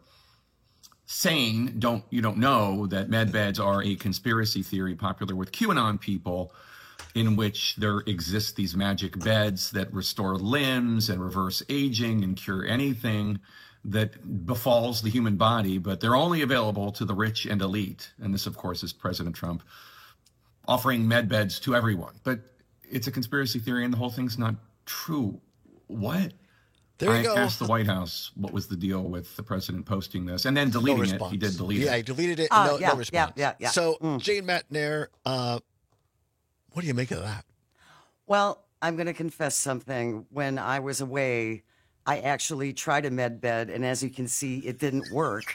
sane, don't you don't know that MedBeds are a conspiracy theory popular with QAnon people, in which there exist these magic beds that restore limbs and reverse aging and cure anything that befalls the human body, but they're only available to the rich and elite. And this, of course, is President Trump offering med beds to everyone. But it's a conspiracy theory and the whole thing's not true. What? There you I go. asked the White House what was the deal with the president posting this and then deleting no it. He did delete yeah, it. Yeah, he deleted it. Uh, no, yeah, no response. yeah, yeah, yeah. So, Mm. Jane Matnair, uh, what do you make of that? Well, I'm going to confess something. When I was away, I actually tried a med bed, and as you can see, it didn't work.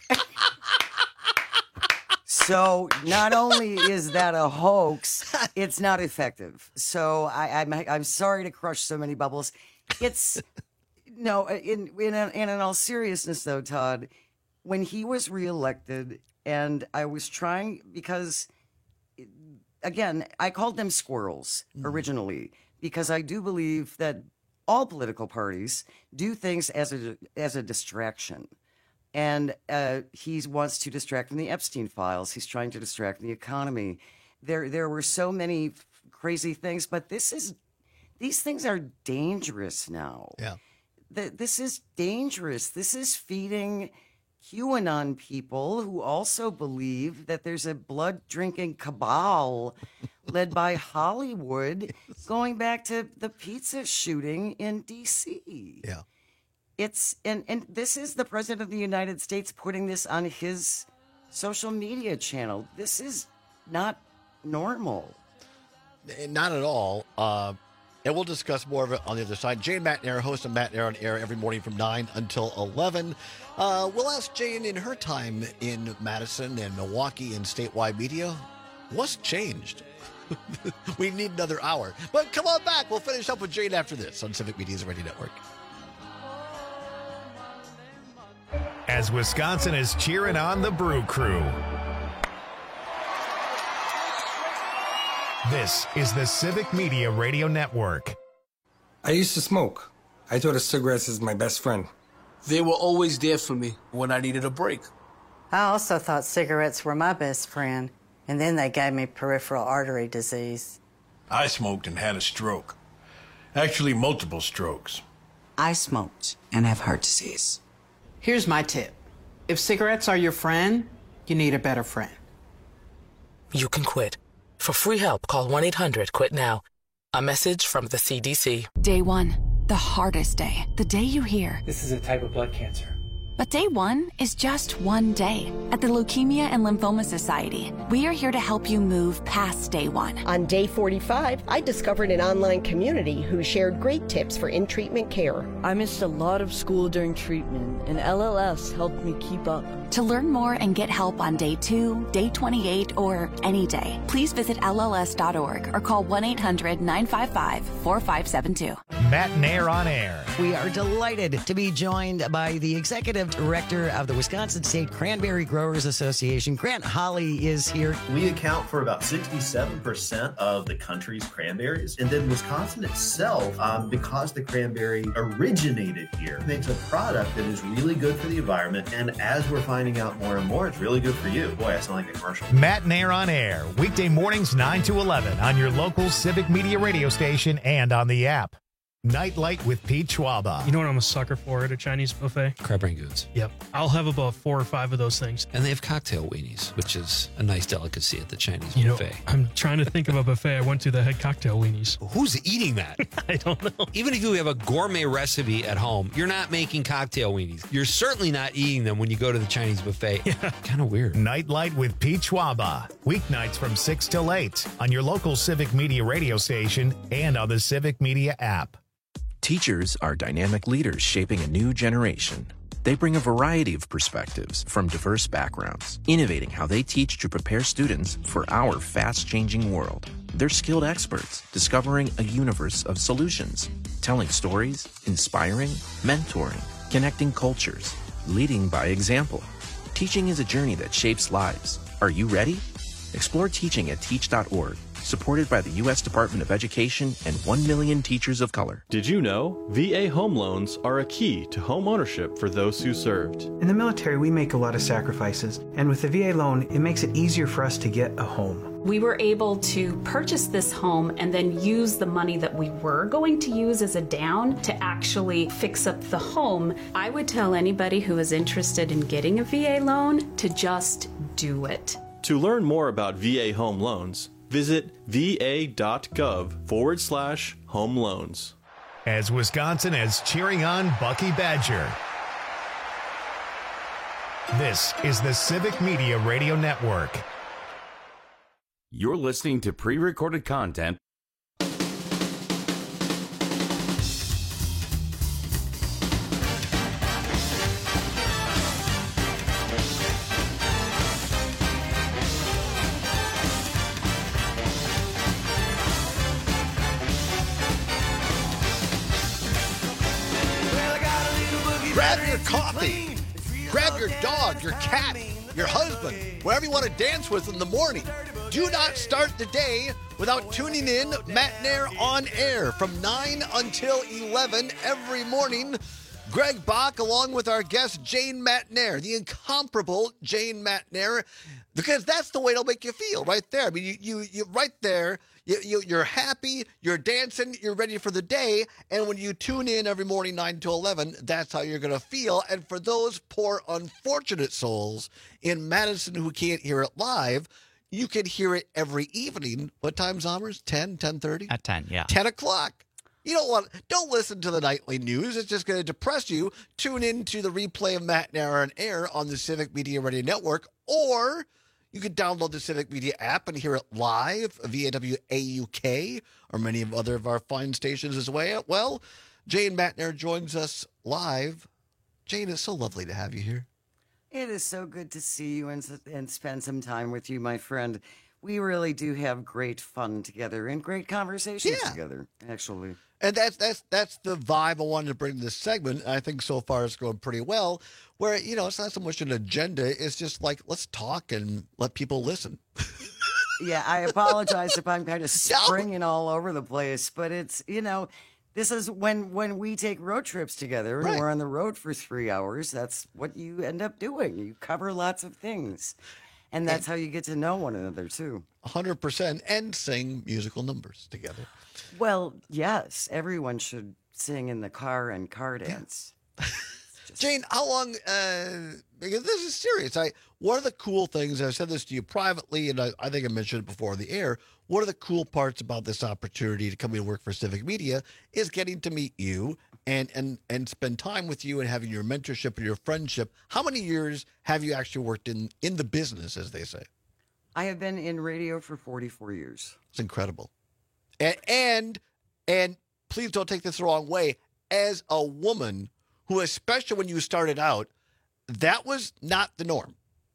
So not only is that a hoax, it's not effective. So I, I'm I'm sorry to crush so many bubbles. It's no, in in, a, in all seriousness though, Todd, when he was reelected, and I was trying because, again, I called them squirrels originally because I do believe that all political parties do things as a as a distraction. And uh, he wants to distract from the Epstein files. He's trying to distract from the economy. There, there were so many f- crazy things, but this is, these things are dangerous now. Yeah, Th- this is dangerous. This is feeding QAnon people who also believe that there's a blood-drinking cabal led by Hollywood, going back to the pizza shooting in D C. Yeah. It's and, and this is the president of the United States putting this on his social media channel. This is not normal. Not at all. Uh, and we'll discuss more of it on the other side. Jane Matnair, host of Matnair on Air every morning from nine until eleven. Uh, we'll ask Jane in her time in Madison and Milwaukee and statewide media, What's changed? We need another hour. But come on back. We'll finish up with Jane after this on Civic Media's Radio Network. As Wisconsin is cheering on the Brew Crew. This is the Civic Media Radio Network. I used to smoke. I thought of cigarettes as my best friend. They were always there for me when I needed a break. I also thought cigarettes were my best friend, and then they gave me peripheral artery disease. I smoked and had a stroke. Actually, multiple strokes. I smoked and have heart disease. Here's my tip. If cigarettes are your friend, you need a better friend. You can quit. For free help, call one eight hundred quit now. A message from the C D C. Day one, the hardest day. The day you hear, this is a type of blood cancer. But day one is just one day. At the Leukemia and Lymphoma Society, we are here to help you move past day one. On day forty-five, I discovered an online community who shared great tips for in-treatment care. I missed a lot of school during treatment, and L L S helped me keep up. To learn more and get help on day two, day twenty-eight, or any day, please visit L L S dot org or call one eight hundred nine five five four five seven two. Matt Nair on air. We are delighted to be joined by the executive director of the Wisconsin State Cranberry Growers Association. Grant Holly is here. We account for about sixty-seven percent of the country's cranberries. And then Wisconsin itself, um, because the cranberry originated here, makes a product that is really good for the environment. And as we're finding out more and more, it's really good for you. Boy, I sound like a commercial. Matt Nair on air, weekday mornings nine to eleven on your local Civic Media radio station and on the app. Nightlight with Pete Schwaba. You know what I'm a sucker for at a Chinese buffet? Crab rangoons. Yep. I'll have about four or five of those things. And they have cocktail weenies, which is a nice delicacy at the Chinese you buffet. Know, I'm trying to think of a buffet I went to that had cocktail weenies. Who's eating that? I don't know. Even if you have a gourmet recipe at home, you're not making cocktail weenies. You're certainly not eating them when you go to the Chinese buffet. Yeah. Kind of weird. Nightlight with Pete Schwaba. Weeknights from six till eight on your local Civic Media radio station and on the Civic Media app. Teachers are dynamic leaders shaping a new generation. They bring a variety of perspectives from diverse backgrounds, innovating how they teach to prepare students for our fast-changing world. They're skilled experts, discovering a universe of solutions, telling stories, inspiring, mentoring, connecting cultures, leading by example. Teaching is a journey that shapes lives. Are you ready? Explore teaching at teach dot org. Supported by the U S Department of Education and one million teachers of color. Did you know V A home loans are a key to home ownership for those who served? In the military, we make a lot of sacrifices, and with the V A loan, it makes it easier for us to get a home. We were able to purchase this home and then use the money that we were going to use as a down to actually fix up the home. I would tell anybody who is interested in getting a V A loan to just do it. To learn more about V A home loans, visit va.gov forward slash home loans. As Wisconsin is cheering on Bucky Badger. This is the Civic Media Radio Network. You're listening to pre-recorded content. Grab your coffee. Grab your dog, your cat, your husband, wherever you want to dance with in the morning. Do not start the day without tuning in Matt Nair on air from nine until eleven every morning. Greg Bach along with our guest Jane Matt Nair, the incomparable Jane Matt Nair, because that's the way it'll make you feel right there. I mean, you, you, you right there. You, you, you're happy, you're dancing, you're ready for the day, and when you tune in every morning nine to eleven, that's how you're going to feel. And for those poor unfortunate souls in Madison who can't hear it live, you can hear it every evening. What time, Zommers? ten, ten thirty? At ten, yeah. ten o'clock. You don't want, don't listen to the nightly news. It's just going to depress you. Tune in to the replay of Matt Nair on air on the Civic Media Radio Network, or you can download the Civic Media app and hear it live via W A U K or many of other of our fine stations as well. Well, Jane Matt Nair joins us live. Jane, it's so lovely to have you here. It is so good to see you and, and spend some time with you, my friend. we really do have great fun together and great conversations Yeah. together, actually. And that's that's that's the vibe I wanted to bring to this segment. And I think so far it's going pretty well. Where, you know, it's not so much an agenda, it's just like, let's talk and let people listen. Yeah, I apologize if I'm kind of springing all over the place, but it's, you know, this is when when we take road trips together and Right. we're on the road for three hours, that's what you end up doing. You cover lots of things. And that's how you get to know one another, too. one hundred percent. And sing musical numbers together. Well, yes, everyone should sing in the car and car dance. Jane, how long, uh, because this is serious. I One of the cool things, and I said this to you privately, and I, I think I mentioned it before on the air, one of the cool parts about this opportunity to come in and work for Civic Media is getting to meet you and, and, and spend time with you and having your mentorship and your friendship. How many years have you actually worked in, in the business, as they say? I have been in radio for forty-four years. It's incredible. And, and, and please don't take this the wrong way, as a woman who, especially when you started out, that was not the norm.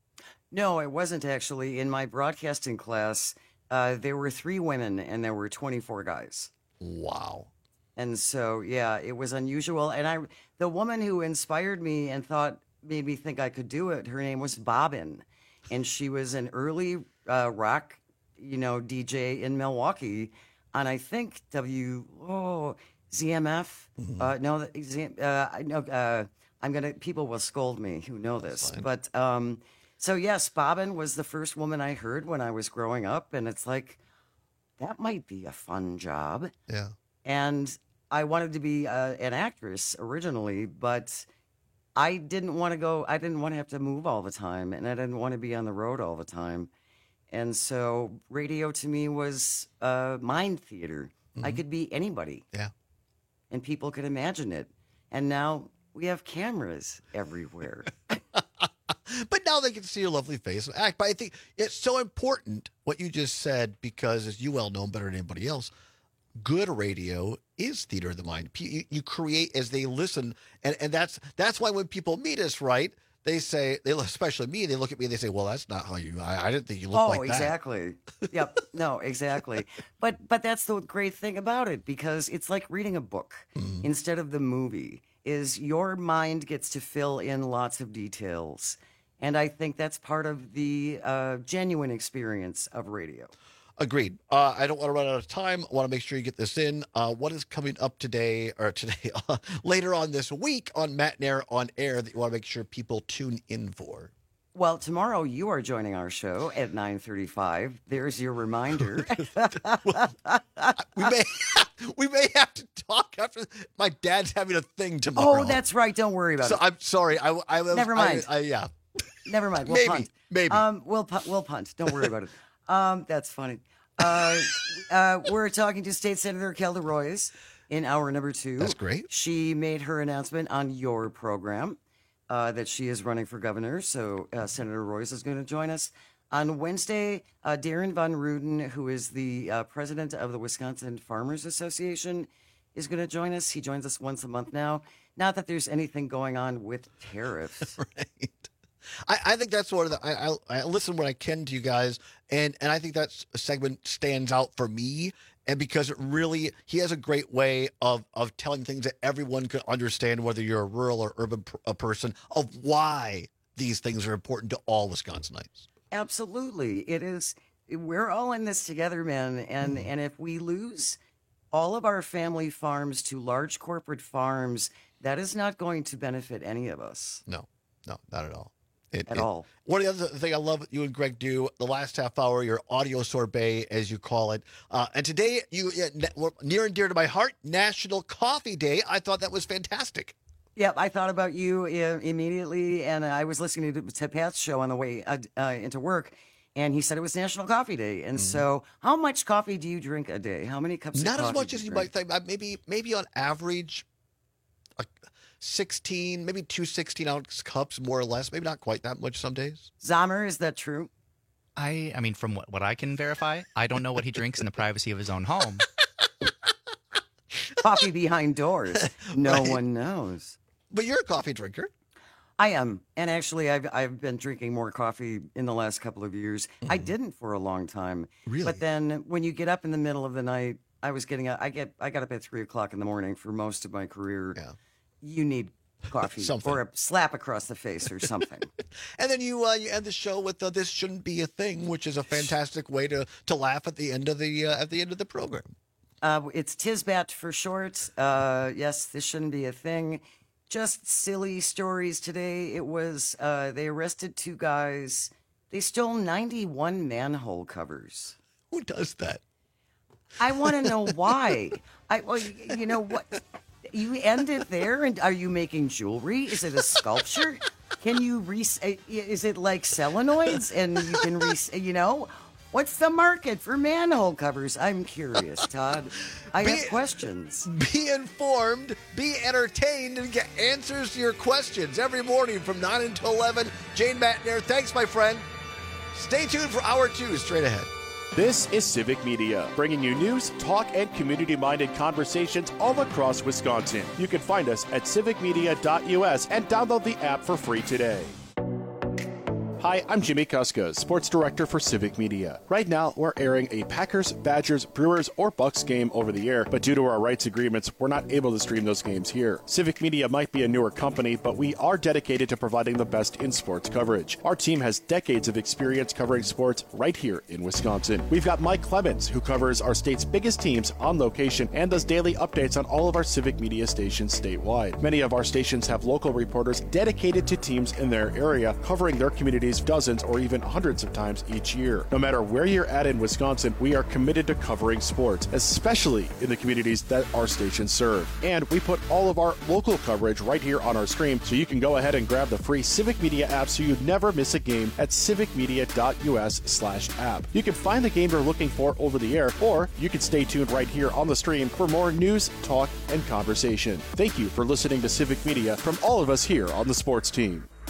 No, it wasn't actually. In my broadcasting class, uh, there were three women and there were twenty-four guys. Wow. And so, yeah, it was unusual. And I, the woman who inspired me and thought, made me think I could do it, her name was Bobbin. And she was an early uh, rock, you know, D J in Milwaukee on, I think, W, oh, Z M F. Mm-hmm. Uh, no, Z, uh, I know, uh, I'm going to, people will scold me who know this. But, um, so yes, Bobbin was the first woman I heard when I was growing up. And it's like, that might be a fun job. Yeah. And I wanted to be uh, an actress originally, but I didn't want to go, I didn't want to have to move all the time, and I didn't want to be on the road all the time. And so radio to me was uh, mind theater. I Mm-hmm. could be anybody. Yeah. And people could imagine it. And now we have cameras everywhere. But now they can see your lovely face and act. But I think it's so important what you just said, because as you well know better than anybody else, good radio is theater of the mind. P- You create as they listen. And, and that's that's why when people meet us, right, they say, they especially me, they look at me and they say, well, that's not how you, I, I didn't think you looked oh, like that. exactly. Yep. No, exactly. But but that's the great thing about it, because it's like reading a book Mm-hmm. instead of the movie, is your mind gets to fill in lots of details. And I think that's part of the uh, genuine experience of radio. Agreed. Uh, I don't want to run out of time. I want to make sure you get this in. Uh, what is coming up today, or today, uh, later on this week on Matt and Air on Air, that you want to make sure people tune in for? Well, tomorrow you are joining our show at nine thirty-five. There's your reminder. we may we may have to talk after. My dad's having a thing tomorrow. Oh, that's right. Don't worry about so it. I'm sorry. I, I was, Never mind. I, I, yeah. Never mind. We'll Maybe, punt. maybe. Um, we'll pu- we'll punt. Don't worry about it. Um, that's funny. Uh, uh, we're talking to State Senator Kelda Roys in hour number two. That's great. She made her announcement on your program uh, that she is running for governor. So uh, Senator Roys is going to join us on Wednesday. Uh, Darren Von Ruden, who is the uh, president of the Wisconsin Farmers Association, is going to join us. He joins us once a month now. Not that there's anything going on with tariffs. Right. I, I think that's one of the. I, I, I listen when I can to you guys, and and I think that segment stands out for me, and because it really, he has a great way of of telling things that everyone can understand, whether you're a rural or urban per, a person, of why these things are important to all Wisconsinites. Absolutely, it is. We're all in this together, man, and Mm-hmm. and if we lose all of our family farms to large corporate farms, that is not going to benefit any of us. No, no, not at all. It, At it, all. One of the other thing I love that you and Greg do, the last half hour, your audio sorbet, as you call it. Uh, and today, you uh, near and dear to my heart, National Coffee Day. I thought that was fantastic. Yep, I thought about you uh, immediately, and I was listening to, to Pat's show on the way uh, uh, into work, and he said it was National Coffee Day. And Mm-hmm. so, how much coffee do you drink a day? How many cups? Not of as coffee much do as you drink? might think. Uh, Maybe, maybe on average, uh, sixteen, maybe two sixteen ounce cups, more or less. Maybe not quite that much some days. Zomer, is that true? I, I mean, from what, what I can verify, I don't know what he drinks in the privacy of his own home. Coffee behind doors. No Right. one knows. But you're a coffee drinker. I am. And actually, I've, I've been drinking more coffee in the last couple of years. Mm-hmm. I didn't for a long time. Really? But then when you get up in the middle of the night, I was getting up, I get, I got up at three o'clock in the morning for most of my career. Yeah. You need coffee or a slap across the face or something. And then you uh, you end the show with uh, "This Shouldn't Be a Thing," which is a fantastic way to to laugh at the end of the uh, at the end of the program. Uh, it's Tisbat for short. Uh, yes, this shouldn't be a thing. Just silly stories today. It was uh, they arrested two guys. They stole ninety-one manhole covers. Who does that? I want to know why. I well, you know what. You end it there, and are you making jewelry? Is it a sculpture? Can you re? Is it like solenoids, and you can re? You know, what's the market for manhole covers? I'm curious, Todd. I be, have questions. Be informed, be entertained, and get answers to your questions every morning from nine until eleven. Jane Matner, thanks, my friend. Stay tuned for hour two straight ahead. This is Civic Media, bringing you news, talk, and community-minded conversations all across Wisconsin. You can find us at civic media dot U S and download the app for free today. Hi, I'm Jimmy Kuska, Sports Director for Civic Media. Right now, we're airing a Packers, Badgers, Brewers, or Bucks game over the air, but due to our rights agreements, we're not able to stream those games here. Civic Media might be a newer company, but we are dedicated to providing the best in sports coverage. Our team has decades of experience covering sports right here in Wisconsin. We've got Mike Clemens, who covers our state's biggest teams on location and does daily updates on all of our Civic Media stations statewide. Many of our stations have local reporters dedicated to teams in their area, covering their communities dozens or even hundreds of times each year. No matter where you're at in Wisconsin, we are committed to covering sports, especially in the communities that our stations serve. And we put all of our local coverage right here on our stream, so you can go ahead and grab the free Civic Media app so you never miss a game at civic media dot U S slash app. You can find the game you're looking for over the air, or you can stay tuned right here on the stream for more news, talk, and conversation. Thank you for listening to Civic Media from all of us here on the sports team.